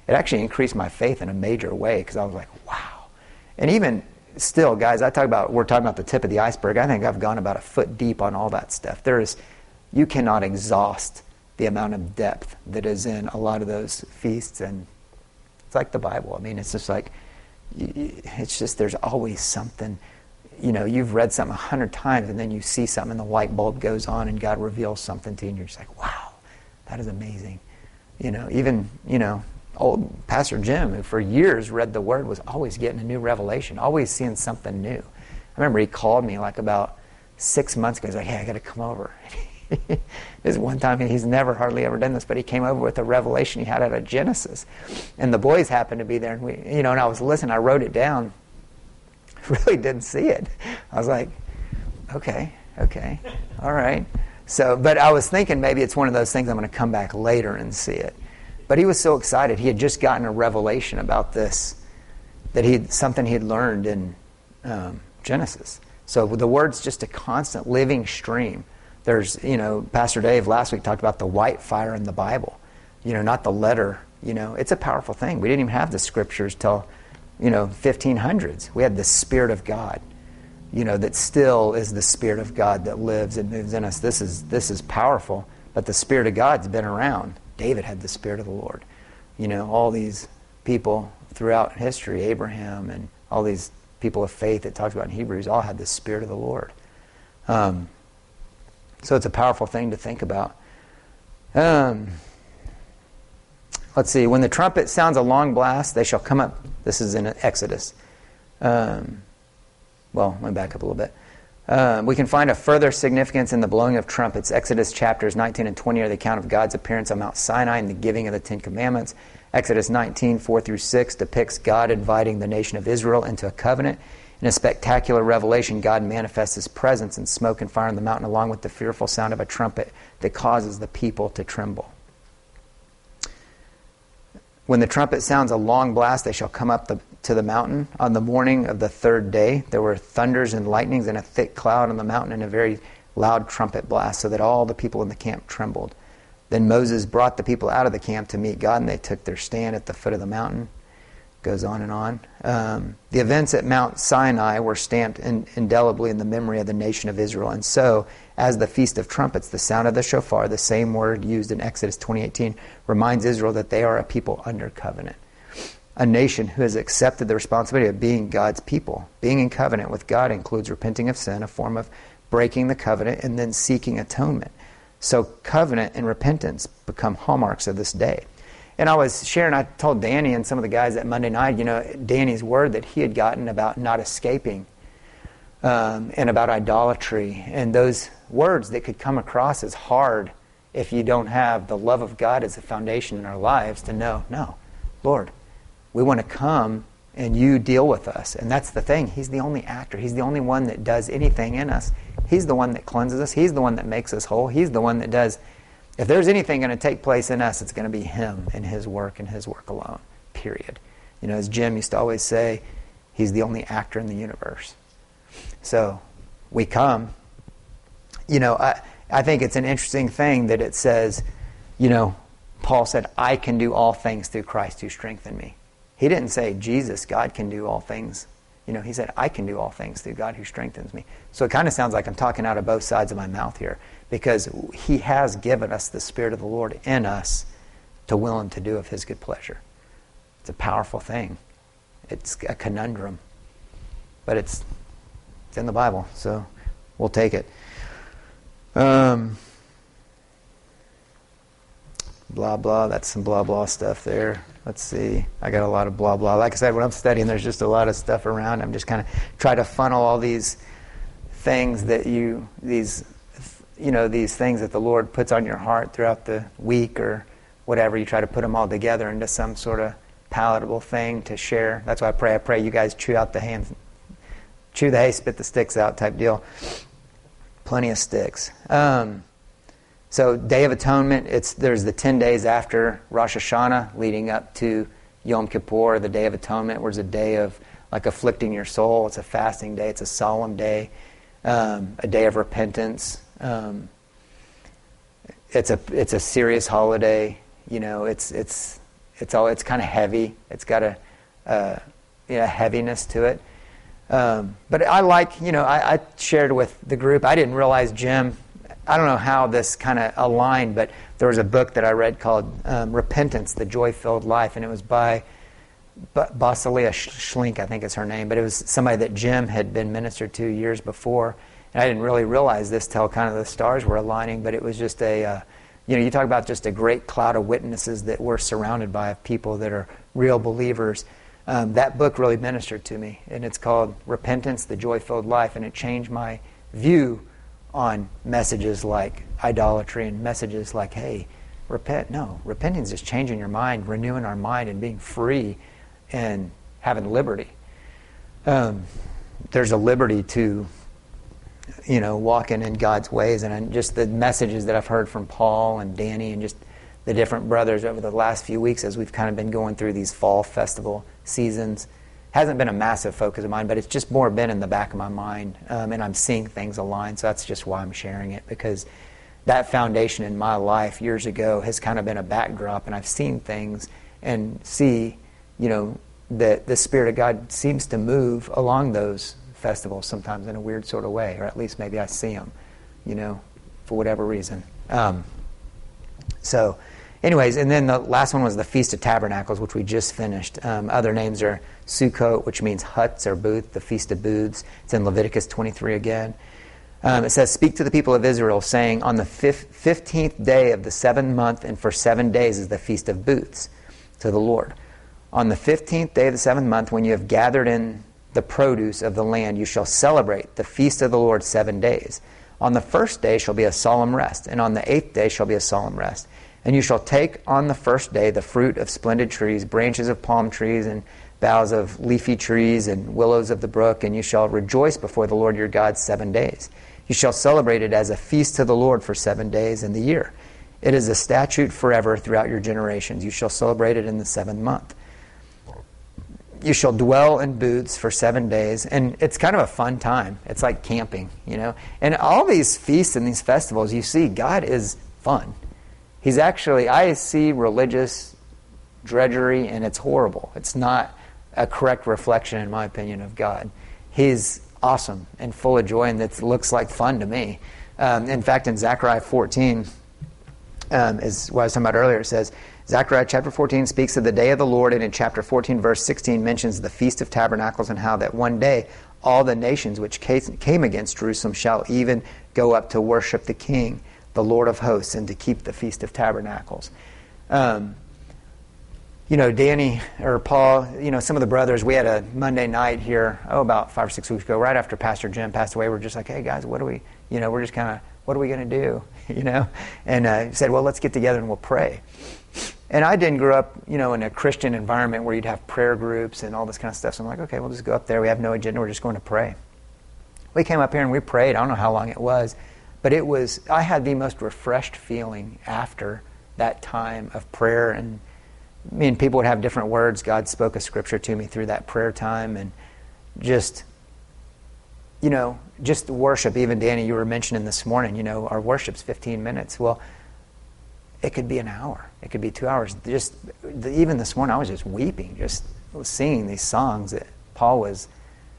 it actually increased my faith in a major way, because I was like, wow. And even still, guys, I talk about, we're talking about the tip of the iceberg. I think I've gone about a foot deep on all that stuff. There is, you cannot exhaust the amount of depth that is in a lot of those feasts. And it's like the Bible. I mean, it's just like, it's just, there's always something. You know, you've read something a hundred times, and then you see something, and the light bulb goes on, and God reveals something to you, and you're just like, wow, that is amazing. You know, even, you know, old Pastor Jim, who for years read the Word, was always getting a new revelation, always seeing something new. I remember he called me like about six months ago. He's like, hey, I got to come over. This one time, he's never hardly ever done this, but he came over with a revelation he had out of Genesis. And the boys happened to be there, and we, you know, and I was listening, I wrote it down. Really didn't see it. I was like, okay, okay, all right. So, but I was thinking maybe it's one of those things I'm going to come back later and see it. But he was so excited. He had just gotten a revelation about this, that he something he had learned in um, Genesis. So the Word's just a constant living stream. There's, you know, Pastor Dave last week talked about the white fire in the Bible. You know, not the letter. You know, it's a powerful thing. We didn't even have the scriptures till, you know, fifteen hundreds. We had the Spirit of God, you know, that still is the Spirit of God that lives and moves in us. This is this is powerful, but the Spirit of God's been around. David had the Spirit of the Lord. You know, all these people throughout history, Abraham and all these people of faith that talks about in Hebrews, all had the Spirit of the Lord. Um, so it's a powerful thing to think about. Um, let's see. When the trumpet sounds a long blast, they shall come up. This is in Exodus. Um, well, let me back up a little bit. Um, we can find a further significance in the blowing of trumpets. Exodus chapters nineteen and twenty are the account of God's appearance on Mount Sinai and the giving of the Ten Commandments. Exodus nineteen, four through six depicts God inviting the nation of Israel into a covenant. In a spectacular revelation, God manifests His presence in smoke and fire on the mountain, along with the fearful sound of a trumpet that causes the people to tremble. When the trumpet sounds a long blast, they shall come up the, to the mountain. On the morning of the third day, there were thunders and lightnings and a thick cloud on the mountain and a very loud trumpet blast, so that all the people in the camp trembled. Then Moses brought the people out of the camp to meet God, and they took their stand at the foot of the mountain. Goes on and on. Um, the events at Mount Sinai were stamped in, indelibly in the memory of the nation of Israel. And so, as the Feast of Trumpets, the sound of the shofar, the same word used in Exodus twenty eighteen, reminds Israel that they are a people under covenant. A nation who has accepted the responsibility of being God's people. Being in covenant with God includes repenting of sin, a form of breaking the covenant, and then seeking atonement. So covenant and repentance become hallmarks of this day. And I was sharing, I told Danny and some of the guys that Monday night, you know, Danny's word that he had gotten about not escaping um, and about idolatry. And those words that could come across as hard if you don't have the love of God as a foundation in our lives to know, no, Lord, we want to come and you deal with us. And that's the thing. He's the only actor. He's the only one that does anything in us. He's the one that cleanses us. He's the one that makes us whole. He's the one that does. If there's anything going to take place in us, it's going to be Him and His work and His work alone, period. You know, as Jim used to always say, He's the only actor in the universe. So we come. You know, I, I think it's an interesting thing that it says, you know, Paul said, I can do all things through Christ who strengthened me. He didn't say, Jesus, God can do all things. You know, he said, I can do all things through God who strengthens me. So it kind of sounds like I'm talking out of both sides of my mouth here, because He has given us the Spirit of the Lord in us to will and to do of His good pleasure. It's a powerful thing. It's a conundrum. But it's it's in the Bible, so we'll take it. Um, blah, blah. That's some blah, blah stuff there. Let's see. I got a lot of blah, blah. Like I said, when I'm studying, there's just a lot of stuff around. I'm just kind of try to funnel all these things that you, these, you know, these things that the Lord puts on your heart throughout the week or whatever. You try to put them all together into some sort of palatable thing to share. That's why I pray. I pray you guys chew out the hay, chew the hay, spit the sticks out type deal. Plenty of sticks. Um, so Day of Atonement, it's there's the ten days after Rosh Hashanah leading up to Yom Kippur, the Day of Atonement, where it's a day of like afflicting your soul. It's a fasting day. It's a solemn day, um, a day of repentance. Um, it's a it's a serious holiday. You know, it's it's it's all it's kind of heavy. It's got a uh, you know, heaviness to it. Um, but I like, you know, I, I shared with the group. I didn't realize Jim. I don't know how this kind of aligned, but there was a book that I read called um, Repentance, the Joy-Filled Life, and it was by B- Basilia Schlink, I think is her name, but it was somebody that Jim had been ministered to years before. And I didn't really realize this till kind of the stars were aligning, but it was just a, uh, you know, you talk about just a great cloud of witnesses that we're surrounded by, of people that are real believers. Um, that book really ministered to me, and it's called Repentance, the Joy-Filled Life, and it changed my view on messages like idolatry and messages like, hey, repent. No, repenting is just changing your mind, renewing our mind, and being free and having liberty. Um, there's a liberty to, you know, walking in God's ways, and just the messages that I've heard from Paul and Danny and just the different brothers over the last few weeks as we've kind of been going through these fall festival seasons. Hasn't been a massive focus of mine, but it's just more been in the back of my mind, um, and I'm seeing things align, so that's just why I'm sharing it, because that foundation in my life years ago has kind of been a backdrop, and I've seen things and see, you know, that the Spirit of God seems to move along those festivals sometimes in a weird sort of way, or at least maybe I see them, you know, for whatever reason. Um, so... Anyways, and then the last one was the Feast of Tabernacles, which we just finished. Um, other names are Sukkot, which means huts or booth, the Feast of Booths. It's in Leviticus twenty-three again. Um, it says, "Speak to the people of Israel, saying, on the fifteenth day of the seventh month, and for seven days is the Feast of Booths to the Lord. On the fifteenth day of the seventh month, when you have gathered in the produce of the land, you shall celebrate the feast of the Lord seven days. On the first day shall be a solemn rest, and on the eighth day shall be a solemn rest. And you shall take on the first day the fruit of splendid trees, branches of palm trees, and boughs of leafy trees, and willows of the brook, and you shall rejoice before the Lord your God seven days. You shall celebrate it as a feast to the Lord for seven days in the year. It is a statute forever throughout your generations. You shall celebrate it in the seventh month. You shall dwell in booths for seven days." And it's kind of a fun time. It's like camping, you know. And all these feasts and these festivals, you see, God is fun. He's actually, I see religious drudgery, and it's horrible. It's not a correct reflection, in my opinion, of God. He's awesome and full of joy, and it looks like fun to me. Um, in fact, in Zechariah fourteen, um, is what I was talking about earlier, it says, Zechariah chapter fourteen speaks of the day of the Lord, and in chapter fourteen, verse sixteen, mentions the Feast of Tabernacles, and how that one day all the nations which came against Jerusalem shall even go up to worship the King, the Lord of hosts, and to keep the Feast of Tabernacles. Um, you know, Danny or Paul, you know, some of the brothers, we had a Monday night here, oh, about five or six weeks ago, right after Pastor Jim passed away. We're just like, hey, guys, what do we, you know, we're just kind of, what are we going to do, you know? And uh, he said, well, let's get together and we'll pray. And I didn't grow up, you know, in a Christian environment where you'd have prayer groups and all this kind of stuff. So I'm like, okay, we'll just go up there. We have no agenda. We're just going to pray. We came up here and we prayed. I don't know how long it was. But it was, I had the most refreshed feeling after that time of prayer. And I mean, people would have different words. God spoke a scripture to me through that prayer time. And just, you know, just worship. Even Danny, you were mentioning this morning, you know, our worship's fifteen minutes. Well, it could be an hour. It could be two hours. Just even this morning, I was just weeping, just singing these songs that Paul was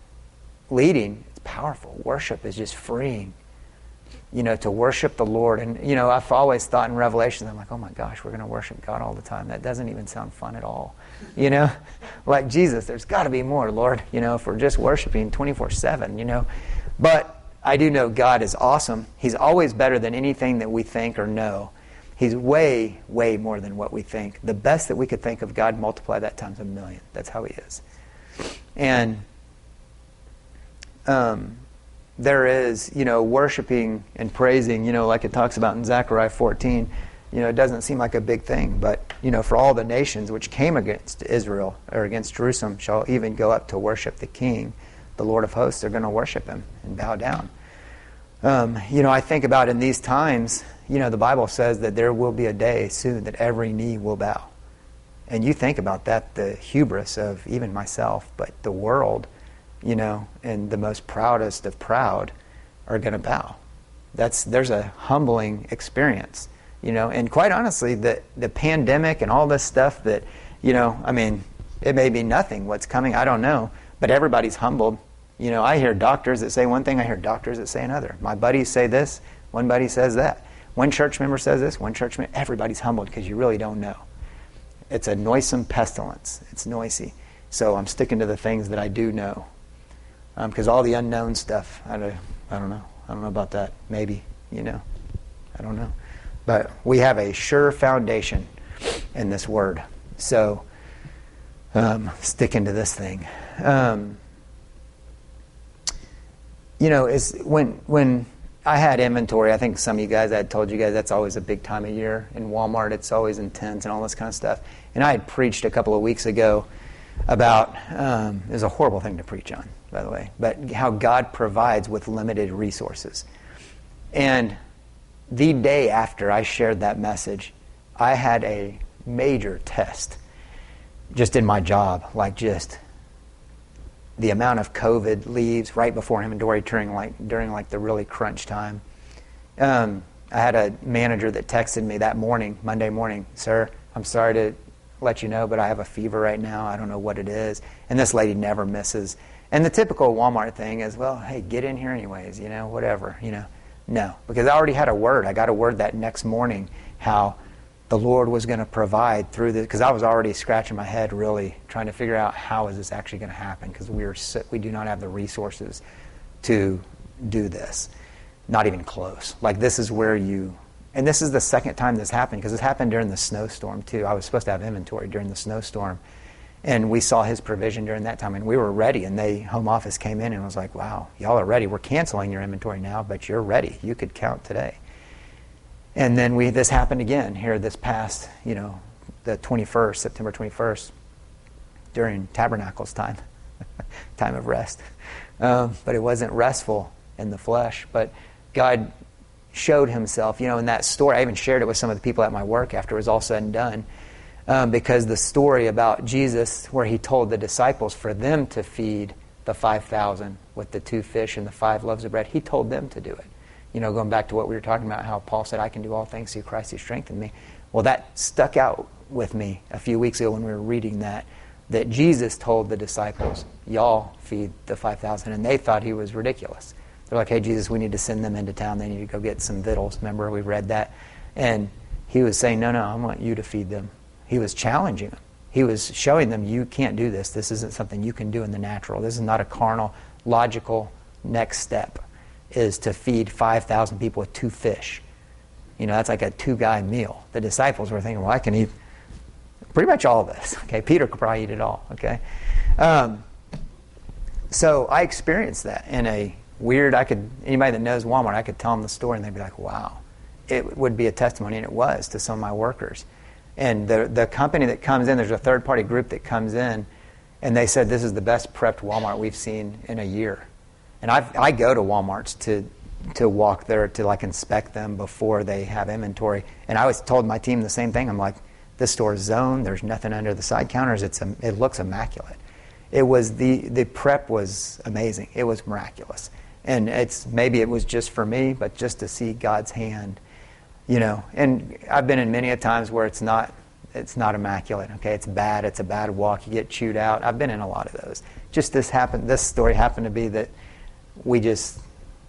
leading. It's powerful. Worship is just freeing. You know, to worship the Lord. And, you know, I've always thought in Revelation, I'm like, oh my gosh, we're going to worship God all the time. That doesn't even sound fun at all. You know, like Jesus, there's got to be more, Lord, you know, if we're just worshiping twenty-four seven, you know. But I do know God is awesome. He's always better than anything that we think or know. He's way, way more than what we think. The best that we could think of God, multiply that times a million. That's how He is. And, um... there is, you know, worshiping and praising, you know, like it talks about in Zechariah fourteen, you know, it doesn't seem like a big thing, but, you know, for all the nations which came against Israel or against Jerusalem shall even go up to worship the King, the Lord of hosts. They're going to worship Him and bow down. Um, you know, I think about in these times, you know, the Bible says that there will be a day soon that every knee will bow. And you think about that, the hubris of even myself, but the world, you know, and the most proudest of proud are going to bow. That's there's a humbling experience, you know. And quite honestly, the the pandemic and all this stuff that You know, I mean, it may be nothing what's coming. I don't know. But everybody's humbled. You know, I hear doctors that say one thing. I hear doctors that say another. My buddies say this. One buddy says that. One church member says this. One church member. Everybody's humbled because you really don't know. It's a noisome pestilence. It's noisy. So I'm sticking to the things that I do know. Because um, all the unknown stuff, I don't, I don't know. I don't know about that. Maybe, you know. I don't know. But we have a sure foundation in this word. So, um, sticking to this thing. Um, you know, it's when when I had inventory, I think some of you guys, I had told you guys that's always a big time of year. In Walmart, it's always intense and all this kind of stuff. And I had preached a couple of weeks ago about, um, it was a horrible thing to preach on, by the way, but how God provides with limited resources. And the day after I shared that message, I had a major test just in my job, like just the amount of COVID leaves right before inventory during like during like the really crunch time. Um, I had a manager that texted me that morning, Monday morning, "Sir, I'm sorry to let you know, but I have a fever right now. I don't know what it is." And this lady never misses. And the typical Walmart thing is, well, hey, get in here anyways, you know, whatever, you know. No, because I already had a word. I got a word that next morning how the Lord was going to provide through this, because I was already scratching my head really trying to figure out how is this actually going to happen, because we are we do not have the resources to do this, not even close. Like this is where you, and this is the second time this happened, because it happened during the snowstorm too. I was supposed to have inventory during the snowstorm, and we saw His provision during that time, and we were ready, and they, home office came in and was like, wow, y'all are ready. We're canceling your inventory now, but you're ready. You could count today. And then we this happened again here this past, you know, the twenty-first, September twenty-first, during Tabernacles time, time of rest. Um, but it wasn't restful in the flesh. But God showed Himself, you know, in that story. I even shared it with some of the people at my work after it was all said and done. Um, because the story about Jesus, where He told the disciples for them to feed the five thousand with the two fish and the five loaves of bread, He told them to do it. You know, going back to what we were talking about, how Paul said, I can do all things through Christ who strengthened me. Well, that stuck out with me a few weeks ago when we were reading that, that Jesus told the disciples, y'all feed the five thousand, and they thought He was ridiculous. They're like, hey, Jesus, we need to send them into town. They need to go get some victuals. Remember, we read that? And He was saying, no, no, I want you to feed them. He was challenging them. He was showing them, you can't do this. This isn't something you can do in the natural. This is not a carnal, logical next step, is to feed five thousand people with two fish. You know, that's like a two-guy meal. The disciples were thinking, well, I can eat pretty much all of this. Okay, Peter could probably eat it all. Okay, um, so I experienced that in a weird, I could, anybody that knows Walmart, I could tell them the story and they'd be like, wow. It would be a testimony, and it was to some of my workers. And the the company that comes in, there's a third-party group that comes in, and they said this is the best prepped Walmart we've seen in a year. And I I go to Walmarts to to walk there to like inspect them before they have inventory. And I always told my team the same thing. I'm like, this store is zoned. There's nothing under the side counters. It's a, it looks immaculate. It was the the prep was amazing. It was miraculous. And it's maybe it was just for me, but just to see God's hand. You know, and I've been in many a times where it's not it's not immaculate. Okay, it's bad. It's a bad walk. You get chewed out. I've been in a lot of those. Just this happened. This story happened to be that we just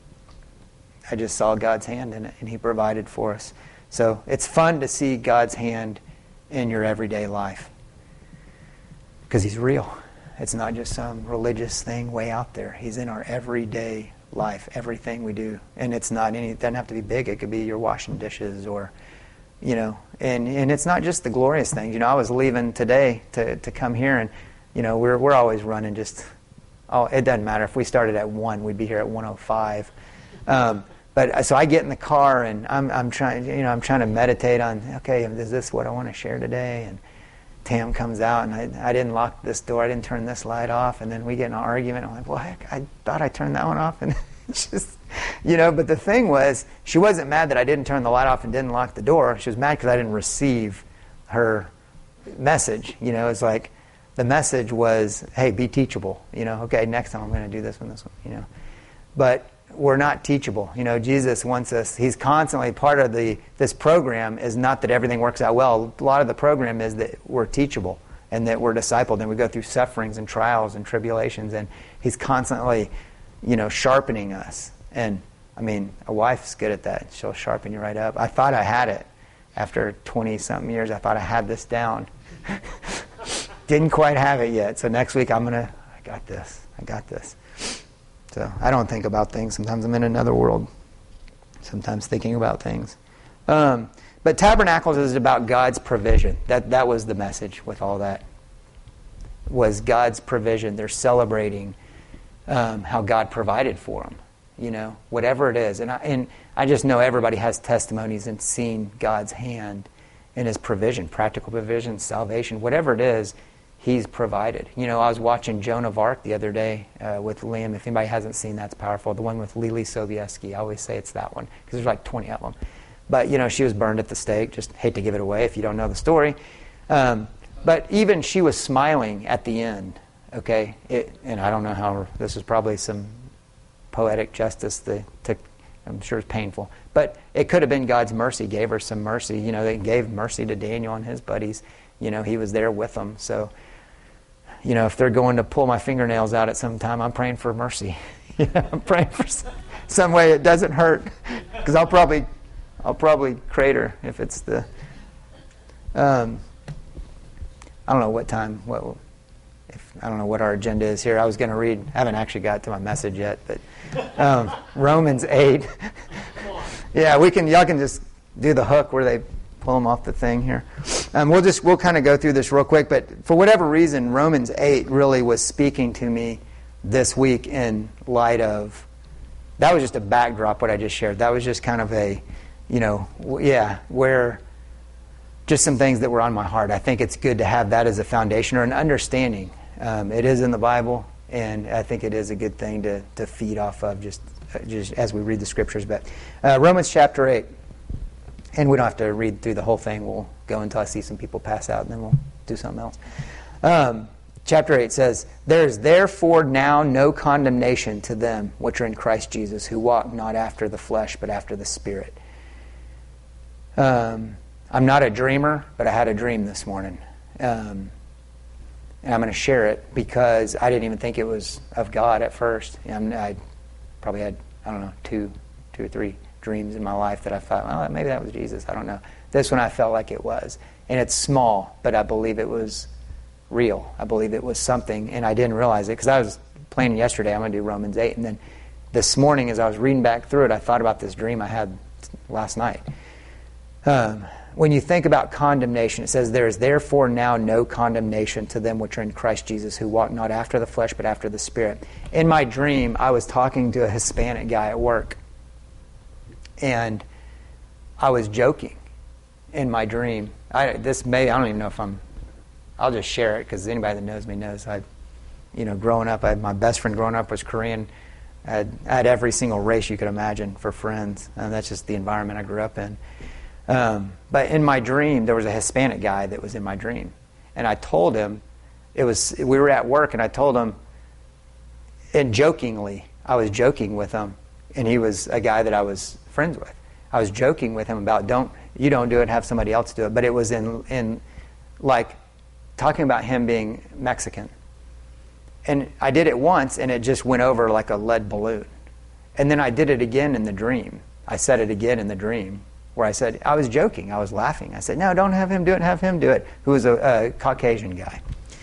I just saw God's hand in it, and He provided for us. So it's fun to see God's hand in your everyday life because He's real. It's not just some religious thing way out there. He's in our everyday life, everything we do. And it's not any, it doesn't have to be big. It could be you're washing dishes or, you know, and, and it's not just the glorious things. You know, I was leaving today to, to come here, and, you know, we're we're always running just, oh, it doesn't matter. If we started at one, we'd be here at one oh five. Um, but so I get in the car, and I'm I'm trying, you know, I'm trying to meditate on, okay, is this what I want to share today? And Tam comes out, and I, I didn't lock this door. I didn't turn this light off. And then we get in an argument. I'm like, well, heck, I thought I turned that one off. And it's just, you know, but the thing was, she wasn't mad that I didn't turn the light off and didn't lock the door. She was mad because I didn't receive her message. You know, it's like the message was, hey, be teachable. You know, okay, next time I'm going to do this one, this one, you know. But we're not teachable. You know, Jesus wants us, He's constantly, part of the this program is not that everything works out well. A lot of the program is that we're teachable. and that we're discipled, and we go through sufferings and trials and tribulations, and He's constantly, you know, sharpening us. And I mean, a wife's good at that. She'll sharpen you right up. I thought I had it. After twenty-something years, I thought I had this down. Didn't quite have it yet. So next week I'm going to, I got this. I got this. So I don't think about things. Sometimes I'm in another world. Sometimes thinking about things. Um, but Tabernacles is about God's provision. That that was the message with all that. Was God's provision. They're celebrating um, how God provided for them. You know, whatever it is. And I, and I just know everybody has testimonies and seen God's hand in His provision, practical provision, salvation, whatever it is, He's provided. You know, I was watching Joan of Arc the other day uh, with Liam. If anybody hasn't seen that, it's powerful. The one with Lily Sobieski. I always say it's that one because there's like twenty of them. But, you know, she was burned at the stake. Just hate to give it away if you don't know the story. Um, but even she was smiling at the end, okay? It, and I don't know how, this is probably some poetic justice that to, I'm sure it's painful. But it could have been God's mercy, gave her some mercy. You know, they gave mercy to Daniel and his buddies. You know, he was there with them. So, you know, if they're going to pull my fingernails out at some time, I'm praying for mercy. You know, I'm praying for some, some way it doesn't hurt. Because I'll probably, I'll probably crater if it's the, um, I don't know what time, what, if, I don't know what our agenda is here. I was going to read, I haven't actually got to my message yet, but um, Romans eight. Yeah, we can, y'all can just do the hook where they pull them off the thing here. Um, we'll just, we'll kind of go through this real quick, but for whatever reason, Romans eight really was speaking to me this week in light of, that was just a backdrop, what I just shared. That was just kind of a, you know, yeah, where just some things that were on my heart. I think it's good to have that as a foundation or an understanding. Um, it is in the Bible, and I think it is a good thing to, to feed off of just, just as we read the Scriptures. But uh, Romans chapter eight, and we don't have to read through the whole thing. We'll go until I see some people pass out, and then we'll do something else. Um, chapter eight says, "There is therefore now no condemnation to them which are in Christ Jesus, who walk not after the flesh, but after the Spirit." Um, I'm not a dreamer, but I had a dream this morning. Um, and I'm going to share it because I didn't even think it was of God at first. I'm, I probably had, I don't know, two, two or three dreams in my life that I thought, well, maybe that was Jesus. I don't know. This one I felt like it was. And it's small, but I believe it was real. I believe it was something, and I didn't realize it because I was planning yesterday, I'm going to do Romans eight. And then this morning as I was reading back through it, I thought about this dream I had last night. Um, when you think about condemnation, it says, "There is therefore now no condemnation to them which are in Christ Jesus, who walk not after the flesh, but after the Spirit." In my dream, I was talking to a Hispanic guy at work. And I was joking in my dream. I, this may, I don't even know if I'm, I'll just share it because anybody that knows me knows I, you know, growing up, I had, my best friend growing up was Korean. I had, I had every single race you could imagine for friends. And that's just the environment I grew up in. Um, but in my dream, there was a Hispanic guy that was in my dream. And I told him, it was, we were at work, and I told him, and jokingly, I was joking with him, and he was a guy that I was friends with. I was joking with him about, don't, you don't do it, have somebody else do it. But it was in, in like, talking about him being Mexican. And I did it once, and it just went over like a lead balloon. And then I did it again in the dream. I said it again in the dream, where I said, I was joking, I was laughing. I said, no, don't have him do it, have him do it, who was a, a Caucasian guy.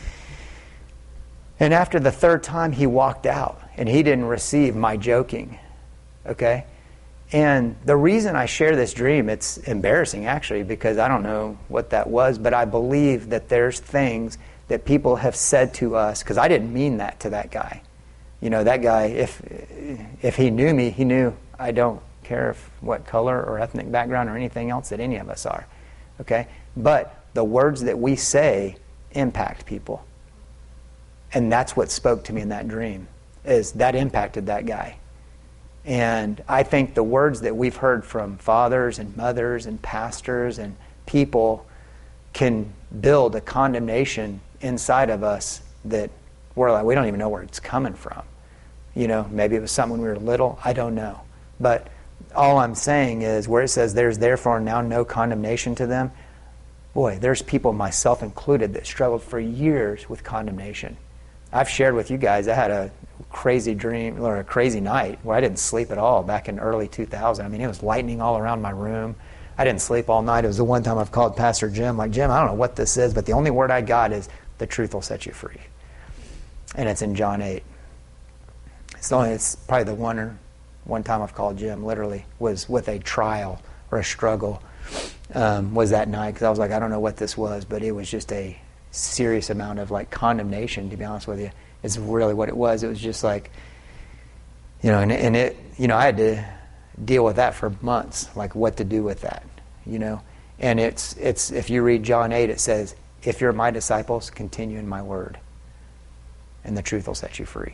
And after the third time, he walked out, and he didn't receive my joking, okay? And the reason I share this dream, it's embarrassing actually, because I don't know what that was, but I believe that there's things that people have said to us, because I didn't mean that to that guy. You know, that guy, if if he knew me, he knew I don't care if what color or ethnic background or anything else that any of us are, okay? But the words that we say impact people. And that's what spoke to me in that dream, is that impacted that guy. And I think the words that we've heard from fathers and mothers and pastors and people can build a condemnation inside of us that we're like, we don't even know where it's coming from. You know, maybe it was something when we were little, I don't know. But all I'm saying is where it says there's therefore now no condemnation to them, boy, there's people, myself included, that struggled for years with condemnation. I've shared with you guys, I had a crazy dream or a crazy night where I didn't sleep at all back in early two thousand. I mean, it was lightning all around my room. I didn't sleep all night. It was the one time I've called Pastor Jim, like, Jim, I don't know what this is, but the only word I got is, the truth will set you free. And it's in John eight. It's, the only, it's probably the one, or, one time I've called Jim, literally, was with a trial or a struggle, um, was that night, because I was like, I don't know what this was, but it was just a serious amount of like condemnation, to be honest with you. It's really what it was. It was just like, you know, and, and it, you know, I had to deal with that for months, like what to do with that, you know. And it's, it's if you read John eight, it says, if you're my disciples, continue in my word, and the truth will set you free.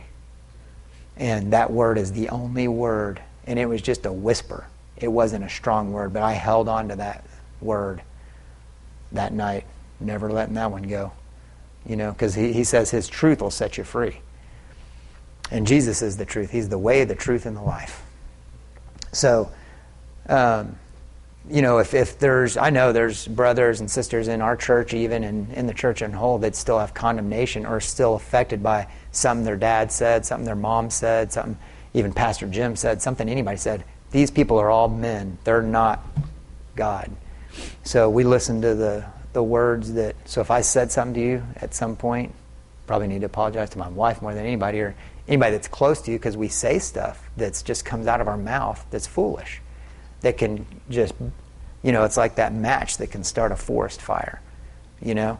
And that word is the only word, and it was just a whisper. It wasn't a strong word, but I held on to that word that night, never letting that one go. You know, because he, he says his truth will set you free. And Jesus is the truth. He's the way, the truth, and the life. So, um, you know, if, if there's, I know there's brothers and sisters in our church even, and in the church in whole, that still have condemnation or still affected by something their dad said, something their mom said, something even Pastor Jim said, something anybody said. These people are all men. They're not God. So we listen to the the words that, so if I said something to you at some point, probably need to apologize to my wife more than anybody, or anybody that's close to you, because we say stuff that just comes out of our mouth that's foolish, that can just, you know, it's like that match that can start a forest fire, you know.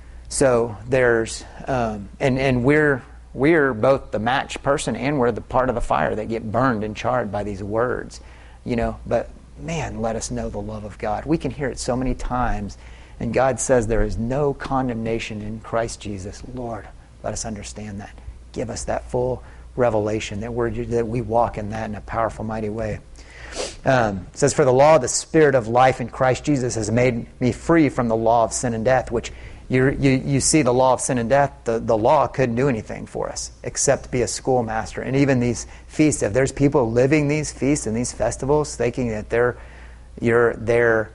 So there's, um, and, and we're, we're both the match person and we're the part of the fire that get burned and charred by these words, you know. But man, let us know the love of God. We can hear it so many times. And God says there is no condemnation in Christ Jesus. Lord, let us understand that. Give us that full revelation, that we're, that we walk in that in a powerful, mighty way. Um, it says, for the law of the Spirit of life in Christ Jesus has made me free from the law of sin and death, which you you, you see the law of sin and death, the, the law couldn't do anything for us except be a schoolmaster. And even these feasts, if there's people living these feasts and these festivals thinking that they're, you're, they're,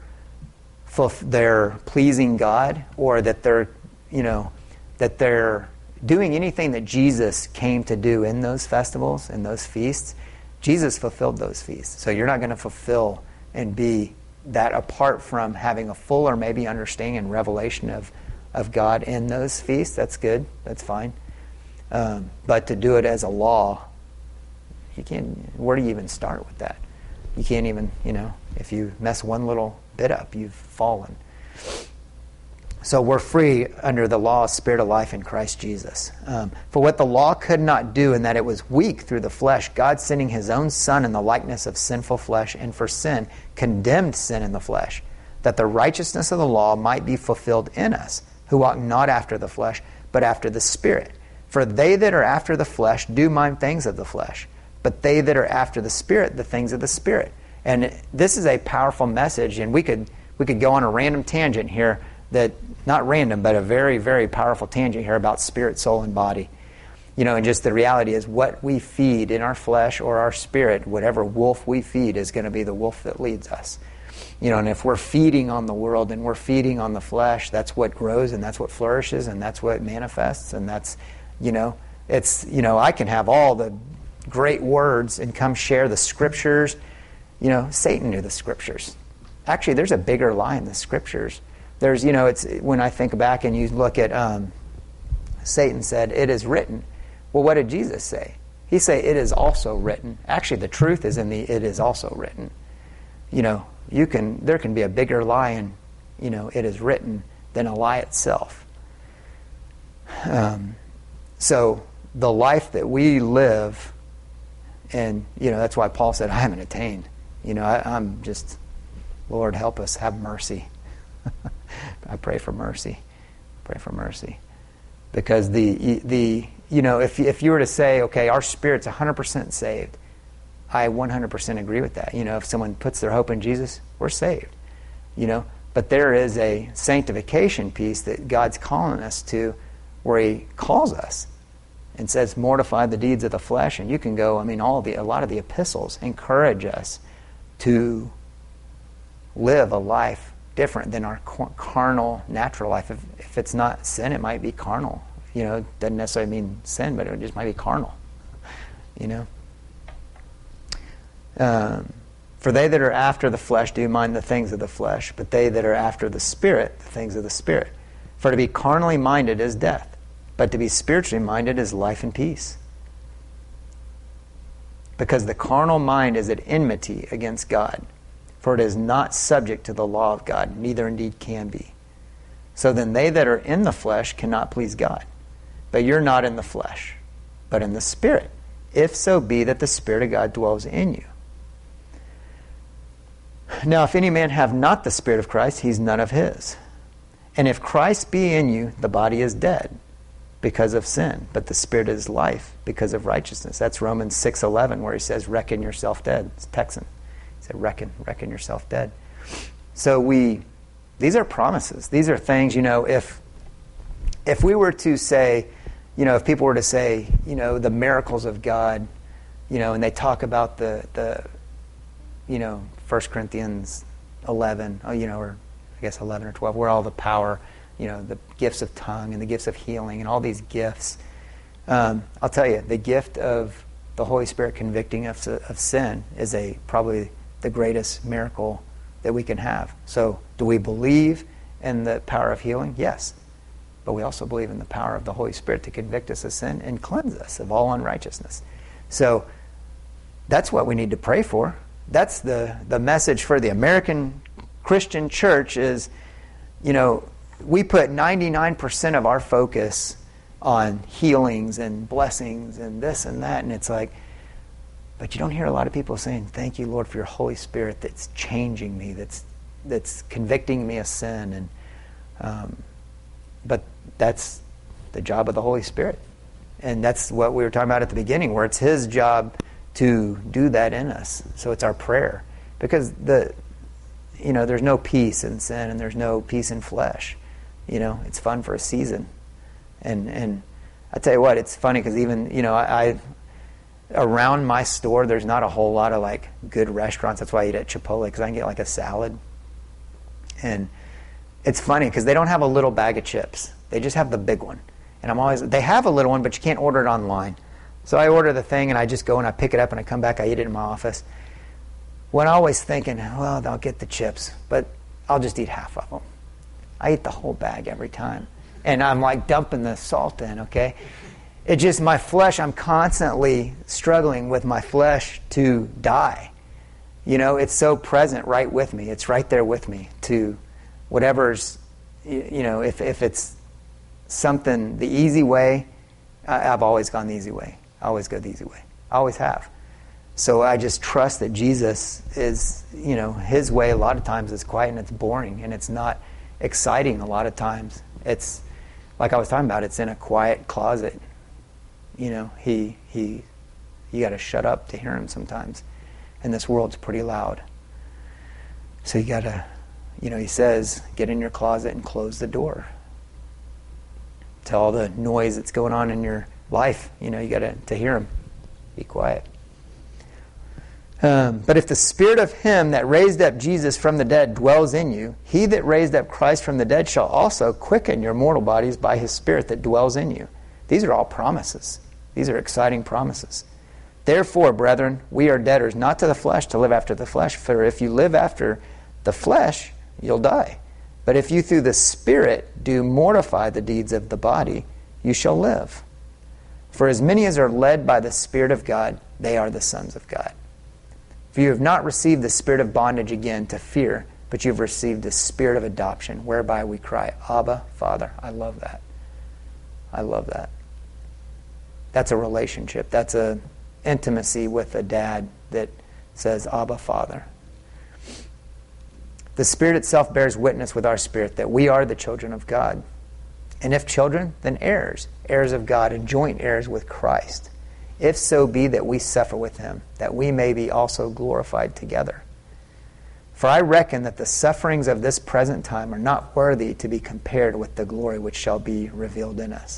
they're pleasing God, or that they're, you know, that they're doing anything that Jesus came to do in those festivals and those feasts, Jesus fulfilled those feasts. So you're not going to fulfill and be that apart from having a fuller maybe understanding and revelation of, of God in those feasts. That's good. That's fine. Um, but to do it as a law, you can't, where do you even start with that? You can't even, you know, if you mess one little bit up, you've fallen. So we're free under the law of Spirit of life in Christ Jesus. Um, for what the law could not do, in that it was weak through the flesh, God sending his own Son in the likeness of sinful flesh, and for sin, condemned sin in the flesh, that the righteousness of the law might be fulfilled in us, who walk not after the flesh, but after the Spirit. For they that are after the flesh do mind things of the flesh, but they that are after the Spirit, the things of the Spirit. And this is a powerful message, and we could we could go on a random tangent here, that not random, but a very, very powerful tangent here about spirit, soul, and body. You know, and just the reality is what we feed in our flesh or our spirit, whatever wolf we feed is going to be the wolf that leads us. You know, and if we're feeding on the world and we're feeding on the flesh, that's what grows and that's what flourishes and that's what manifests, and that's, you know, it's, you know, I can have all the great words and come share the scriptures. You know, Satan knew the scriptures. Actually, there's a bigger lie in the scriptures. There's, you know, it's when I think back and you look at, um, Satan said, "It is written." Well, what did Jesus say? He said, "It is also written." Actually, the truth is in the "it is also written." You know, you can there can be a bigger lie in, you know, "it is written" than a lie itself. Um, so the life that we live, and you know, that's why Paul said, "I haven't attained." You know, I, I'm just, Lord, help us, have mercy. I pray for mercy. Pray for mercy. Because the, the you know, if if you were to say, okay, our spirit's one hundred percent saved, I one hundred percent agree with that. You know, if someone puts their hope in Jesus, we're saved. You know, but there is a sanctification piece that God's calling us to, where He calls us and says, mortify the deeds of the flesh. And you can go, I mean, all the a lot of the epistles encourage us to live a life different than our carnal, natural life. If, if it's not sin, it might be carnal. You know, it doesn't necessarily mean sin, but it just might be carnal. You know? Um, For they that are after the flesh do mind the things of the flesh, but they that are after the Spirit, the things of the Spirit. For to be carnally minded is death, but to be spiritually minded is life and peace. Because the carnal mind is at enmity against God, for it is not subject to the law of God, neither indeed can be. So then they that are in the flesh cannot please God. But you're not in the flesh, but in the Spirit, if so be that the Spirit of God dwells in you. Now if any man have not the Spirit of Christ, he's none of his. And if Christ be in you, the body is dead because of sin, but the Spirit is life because of righteousness. That's Romans six eleven, where he says, reckon yourself dead. It's Texan. He said, reckon, reckon yourself dead. So we, these are promises. These are things, you know, if if we were to say, you know, if people were to say, you know, the miracles of God, you know, and they talk about the, the you know, First Corinthians eleven, oh, you know, or I guess eleven or twelve, where all the power, you know, the gifts of tongue and the gifts of healing and all these gifts. Um, I'll tell you, the gift of the Holy Spirit convicting us of, of sin is a probably the greatest miracle that we can have. So, do we believe in the power of healing? Yes. But we also believe in the power of the Holy Spirit to convict us of sin and cleanse us of all unrighteousness. So, that's what we need to pray for. That's the, the message for the American Christian church is, you know, we put ninety-nine percent of our focus on healings and blessings and this and that, and it's like, but you don't hear a lot of people saying, thank you, Lord, for your Holy Spirit that's changing me, that's that's convicting me of sin. And um, but that's the job of the Holy Spirit. And that's what we were talking about at the beginning, where it's His job to do that in us. So it's our prayer. Because the you know, there's no peace in sin and there's no peace in flesh. You know, it's fun for a season. And and I tell you what, it's funny because even, you know, I, I around my store, there's not a whole lot of like good restaurants. That's why I eat at Chipotle, because I can get like a salad. And it's funny because they don't have a little bag of chips. They just have the big one. And I'm always, they have a little one, but you can't order it online. So I order the thing and I just go and I pick it up and I come back, I eat it in my office. When I'm always thinking, well, I'll get the chips, but I'll just eat half of them. I eat the whole bag every time. And I'm like dumping the salt in, okay? It just, my flesh, I'm constantly struggling with my flesh to die. You know, it's so present right with me. It's right there with me to whatever's, you know, if, if it's something, the easy way, I, I've always gone the easy way. I always go the easy way. I always have. So I just trust that Jesus is, you know, His way a lot of times is quiet and it's boring and it's not exciting a lot of times. It's, like I was talking about, it's in a quiet closet. You know, he, he, you got to shut up to hear Him sometimes. And this world's pretty loud. So you got to, you know, He says, get in your closet and close the door. To all the noise that's going on in your life, you know, you got to, to hear Him. Be quiet. Um, but if the Spirit of Him that raised up Jesus from the dead dwells in you, He that raised up Christ from the dead shall also quicken your mortal bodies by His Spirit that dwells in you. These are all promises. These are exciting promises. Therefore, brethren, we are debtors, not to the flesh, to live after the flesh. For if you live after the flesh, you'll die. But if you through the Spirit do mortify the deeds of the body, you shall live. For as many as are led by the Spirit of God, they are the sons of God. For you have not received the spirit of bondage again to fear, but you have received the Spirit of adoption, whereby we cry, Abba, Father. I love that. I love that. That's a relationship. That's a intimacy with a dad that says, Abba, Father. The Spirit itself bears witness with our spirit that we are the children of God. And if children, then heirs, heirs of God and joint heirs with Christ. If so be that we suffer with Him, that we may be also glorified together. For I reckon that the sufferings of this present time are not worthy to be compared with the glory which shall be revealed in us.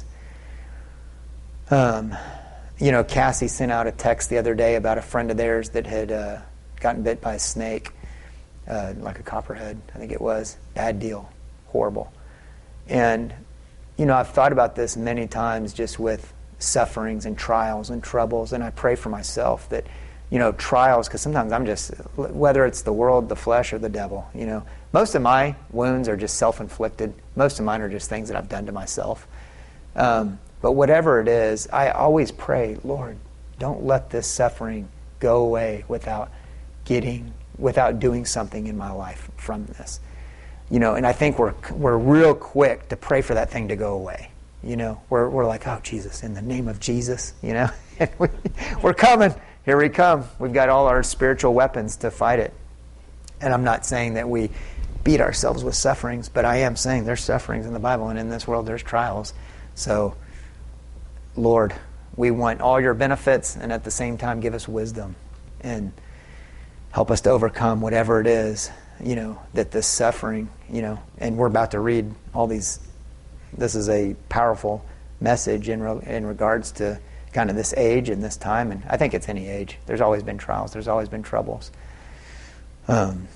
Um, you know, Cassie sent out a text the other day about a friend of theirs that had uh, gotten bit by a snake. uh, like a copperhead, I think it was. Bad deal. Horrible. And, you know, I've thought about this many times just with sufferings and trials and troubles, and I pray for myself that, you know, trials, because sometimes I'm just, whether it's the world, the flesh, or the devil, you know, most of my wounds are just self-inflicted. Most of mine are just things that I've done to myself. Um, but whatever it is, I always pray, Lord, don't let this suffering go away without getting, without doing something in my life from this. You know, and I think we're we're real quick to pray for that thing to go away. You know, we're we're like, oh, Jesus, in the name of Jesus, you know, we, we're coming. Here we come. We've got all our spiritual weapons to fight it. And I'm not saying that we beat ourselves with sufferings, but I am saying there's sufferings in the Bible, and in this world there's trials. So, Lord, we want all your benefits, and at the same time give us wisdom and help us to overcome whatever it is, you know, that this suffering, you know, and we're about to read all these. This is a powerful message in re, in regards to kind of this age and this time, and I think it's any age. There's always been trials. There's always been troubles. Um,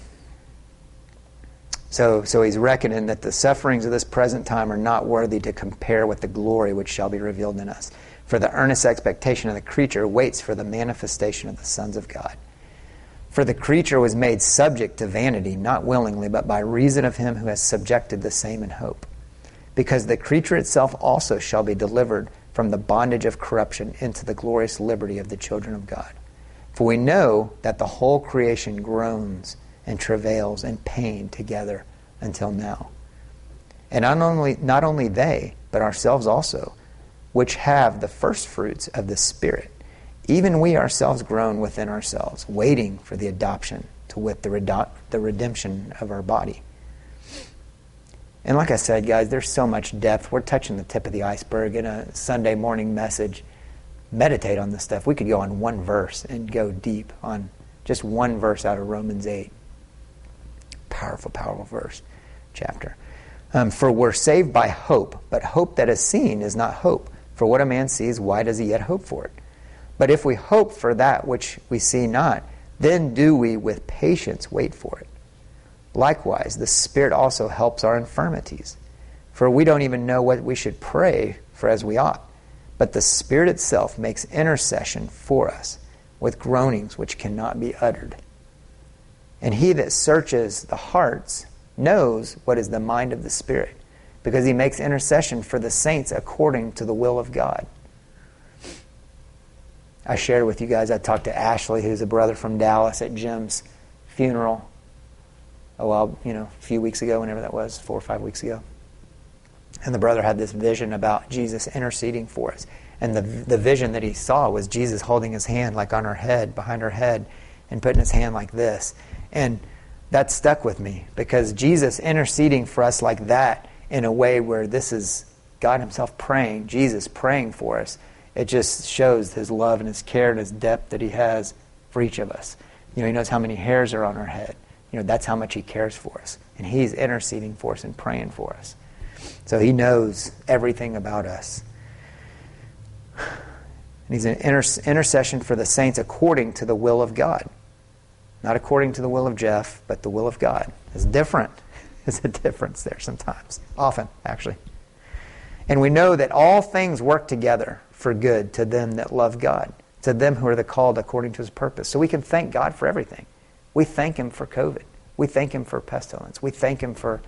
so, so he's reckoning that the sufferings of this present time are not worthy to compare with the glory which shall be revealed in us. For the earnest expectation of the creature waits for the manifestation of the sons of God. For the creature was made subject to vanity, not willingly, but by reason of him who has subjected the same in hope. Because the creature itself also shall be delivered from the bondage of corruption into the glorious liberty of the children of God. For we know that the whole creation groans and travails in pain together until now. And not only, not only they, but ourselves also, which have the first fruits of the Spirit, even we ourselves groan within ourselves, waiting for the adoption, to wit, the, redo- the redemption of our body. And like I said, guys, there's so much depth. We're touching the tip of the iceberg in a Sunday morning message. Meditate on this stuff. We could go on one verse and go deep on just one verse out of Romans eight. Powerful, powerful verse, chapter. Um, For we're saved by hope, but hope that is seen is not hope. For what a man sees, why does he yet hope for it? But if we hope for that which we see not, then do we with patience wait for it. Likewise, the Spirit also helps our infirmities. For we don't even know what we should pray for as we ought. But the Spirit itself makes intercession for us with groanings which cannot be uttered. And he that searches the hearts knows what is the mind of the Spirit, because he makes intercession for the saints according to the will of God. I shared with you guys, I talked to Ashley, who's a brother from Dallas, at Jim's funeral. Oh, well, you know, a few weeks ago, whenever that was, four or five weeks ago. And the brother had this vision about Jesus interceding for us. And the the vision that he saw was Jesus holding his hand like on her head, behind her head, and putting his hand like this. And that stuck with me, because Jesus interceding for us like that, in a way where this is God himself praying, Jesus praying for us, it just shows his love and his care and his depth that he has for each of us. You know, he knows how many hairs are on our head. You know, that's how much he cares for us. And he's interceding for us and praying for us. So he knows everything about us. And he's an inter- intercession for the saints according to the will of God. Not according to the will of Jeff, but the will of God. It's different. There's a difference there sometimes. Often, actually. And we know that all things work together for good to them that love God, to them who are the called according to his purpose. So we can thank God for everything. We thank him for COVID. We thank him for pestilence. We thank him for,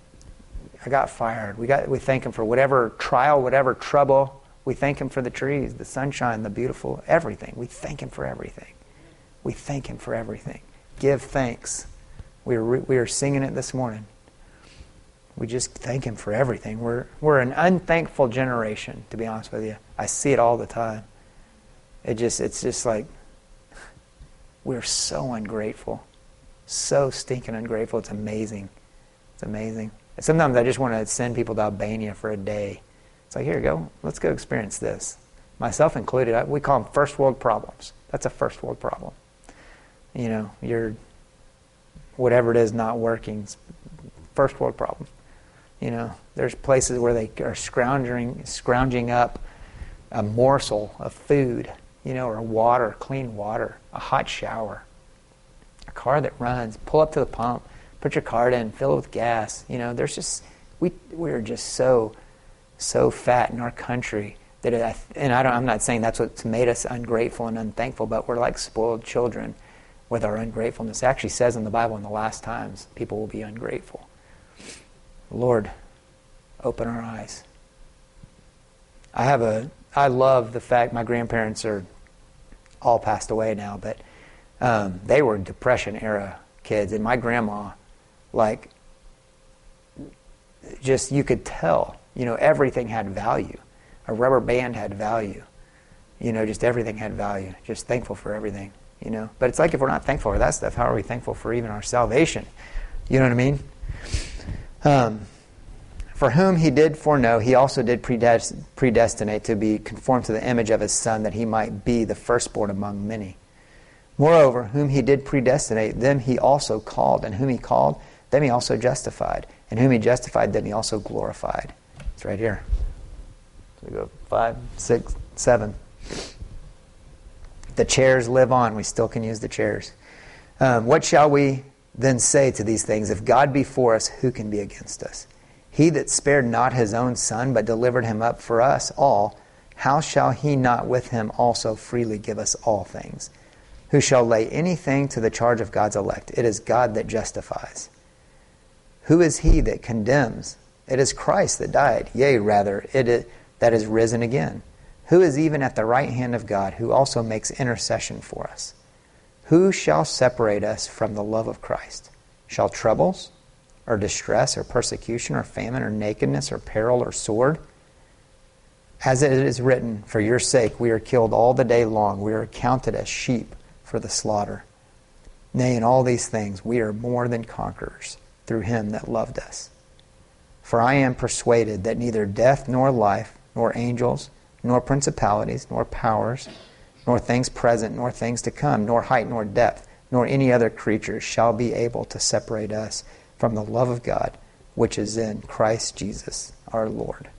I got fired. We got. We thank him for whatever trial, whatever trouble. We thank him for the trees, the sunshine, the beautiful, everything. We thank him for everything. We thank him for everything. Give thanks. We are, we are singing it this morning. We just thank him for everything. We're, we're an unthankful generation, to be honest with you. I see it all the time. It just, it's just like, we're so ungrateful. So stinking ungrateful. It's amazing. It's amazing. Sometimes I just want to send people to Albania for a day. It's like, here you go. Let's go experience this. Myself included. I, we call them first world problems. That's a first world problem. You know, you're, whatever it is not working. First world problem. You know, there's places where they are scrounging, scrounging up a morsel of food, you know, or water, clean water, a hot shower, a car that runs. Pull up to the pump, put your card in, fill it with gas. You know, there's just, we, we're just so, so fat in our country that, it, and I don't, I'm not saying that's what's made us ungrateful and unthankful, but we're like spoiled children with our ungratefulness. It actually says in the Bible in the last times, people will be ungrateful. Lord, open our eyes. I have a, I love the fact my grandparents are all passed away now, but um, they were Depression era kids, and my grandma, like, just, you could tell, you know, everything had value. A rubber band had value. You know, just everything had value. Just thankful for everything, you know. But it's like if we're not thankful for that stuff, how are we thankful for even our salvation? You know what I mean? Um, for whom he did foreknow, he also did predest- predestinate to be conformed to the image of his Son, that he might be the firstborn among many. Moreover, whom he did predestinate, them he also called. And whom he called, them he also justified. And whom he justified, them he also glorified. It's right here. So we go five, six, seven. The chairs live on. We still can use the chairs. Um, what shall we then say to these things? If God be for us, who can be against us? He that spared not his own Son, but delivered him up for us all, how shall he not with him also freely give us all things? Who shall lay anything to the charge of God's elect? It is God that justifies. Who is he that condemns? It is Christ that died, yea, rather, it is that is risen again, who is even at the right hand of God, who also makes intercession for us. Who shall separate us from the love of Christ? Shall troubles, or distress, or persecution, or famine, or nakedness, or peril, or sword? As it is written, for your sake we are killed all the day long, we are counted as sheep for the slaughter. Nay, in all these things we are more than conquerors through him that loved us. For I am persuaded that neither death nor life, nor angels, nor principalities, nor powers, nor things present, nor things to come, nor height, nor depth, nor any other creature shall be able to separate us from the love of God, which is in Christ Jesus our Lord.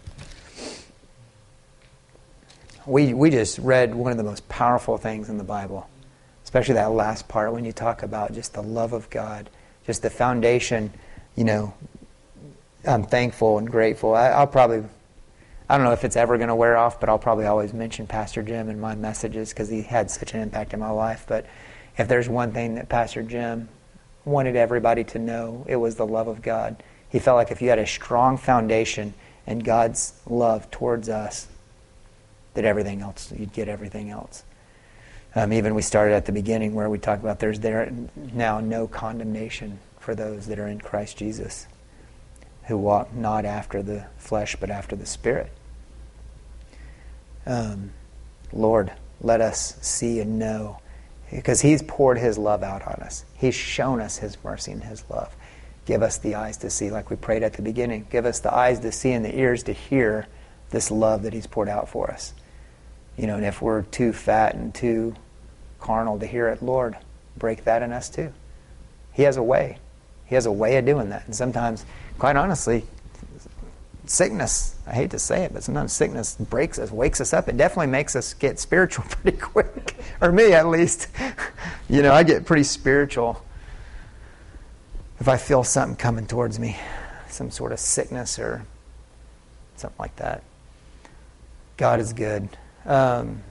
We we just read one of the most powerful things in the Bible, especially that last part when you talk about just the love of God, just the foundation. You know, I'm thankful and grateful. I, I'll probably, I don't know if it's ever going to wear off, but I'll probably always mention Pastor Jim in my messages because he had such an impact in my life. But if there's one thing that Pastor Jim wanted everybody to know, it was the love of God. He felt like if you had a strong foundation in God's love towards us, that everything else, you'd get everything else. Um, even we started at the beginning where we talked about there's there now no condemnation for those that are in Christ Jesus, who walk not after the flesh but after the Spirit. Um, Lord, let us see and know, because he's poured his love out on us. He's shown us his mercy and his love. Give us the eyes to see, like we prayed at the beginning. Give us the eyes to see and the ears to hear this love that he's poured out for us. You know, and if we're too fat and too carnal to hear it, Lord, break that in us too. He has a way. He has a way of doing that. And sometimes, quite honestly, sickness, I hate to say it, but sometimes sickness breaks us, wakes us up. It definitely makes us get spiritual pretty quick. Or me, at least. You know, I get pretty spiritual if I feel something coming towards me, some sort of sickness or something like that. God is good. Um,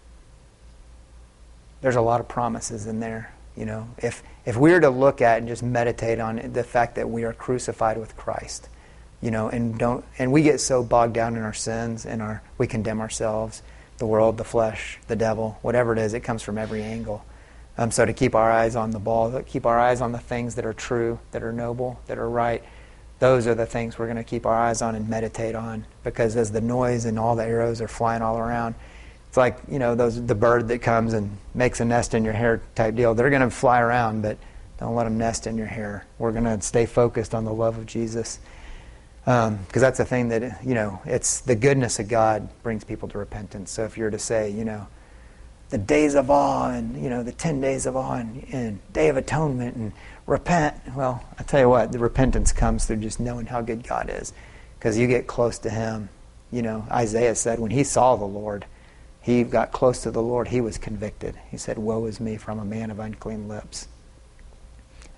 there's a lot of promises in there. You know, if if we were to look at and just meditate on the fact that we are crucified with Christ, you know, and don't and we get so bogged down in our sins and our we condemn ourselves, the world, the flesh, the devil, whatever it is, it comes from every angle. Um, so to keep our eyes on the ball, to keep our eyes on the things that are true, that are noble, that are right, those are the things we're going to keep our eyes on and meditate on. Because as the noise and all the arrows are flying all around, it's like, you know, those the bird that comes and makes a nest in your hair type deal. They're going to fly around, but don't let them nest in your hair. We're going to stay focused on the love of Jesus. Because um, that's the thing that, you know, it's the goodness of God brings people to repentance. So if you're to say, you know, the days of awe and, you know, the ten days of awe and, and Day of Atonement and repent. Well, I tell you what, the repentance comes through just knowing how good God is. Because you get close to him. You know, Isaiah said when he saw the Lord, he got close to the Lord, he was convicted. He said, woe is me, for I'm a man of unclean lips.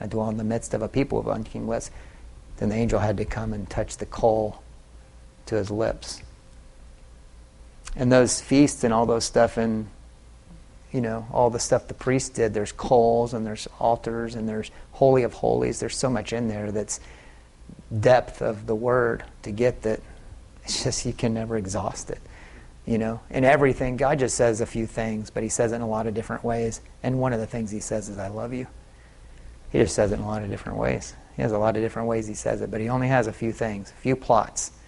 I dwell in the midst of a people of unclean lips. Then the angel had to come and touch the coal to his lips. And those feasts and all those stuff, and you know, all the stuff the priest did, there's coals and there's altars and there's Holy of Holies. There's so much in there that's depth of the word to get that it's just you can never exhaust it. You know, and everything, God just says a few things, but he says it in a lot of different ways. And one of the things he says is, I love you. He just says it in a lot of different ways. He has a lot of different ways he says it, but he only has a few things, a few plots.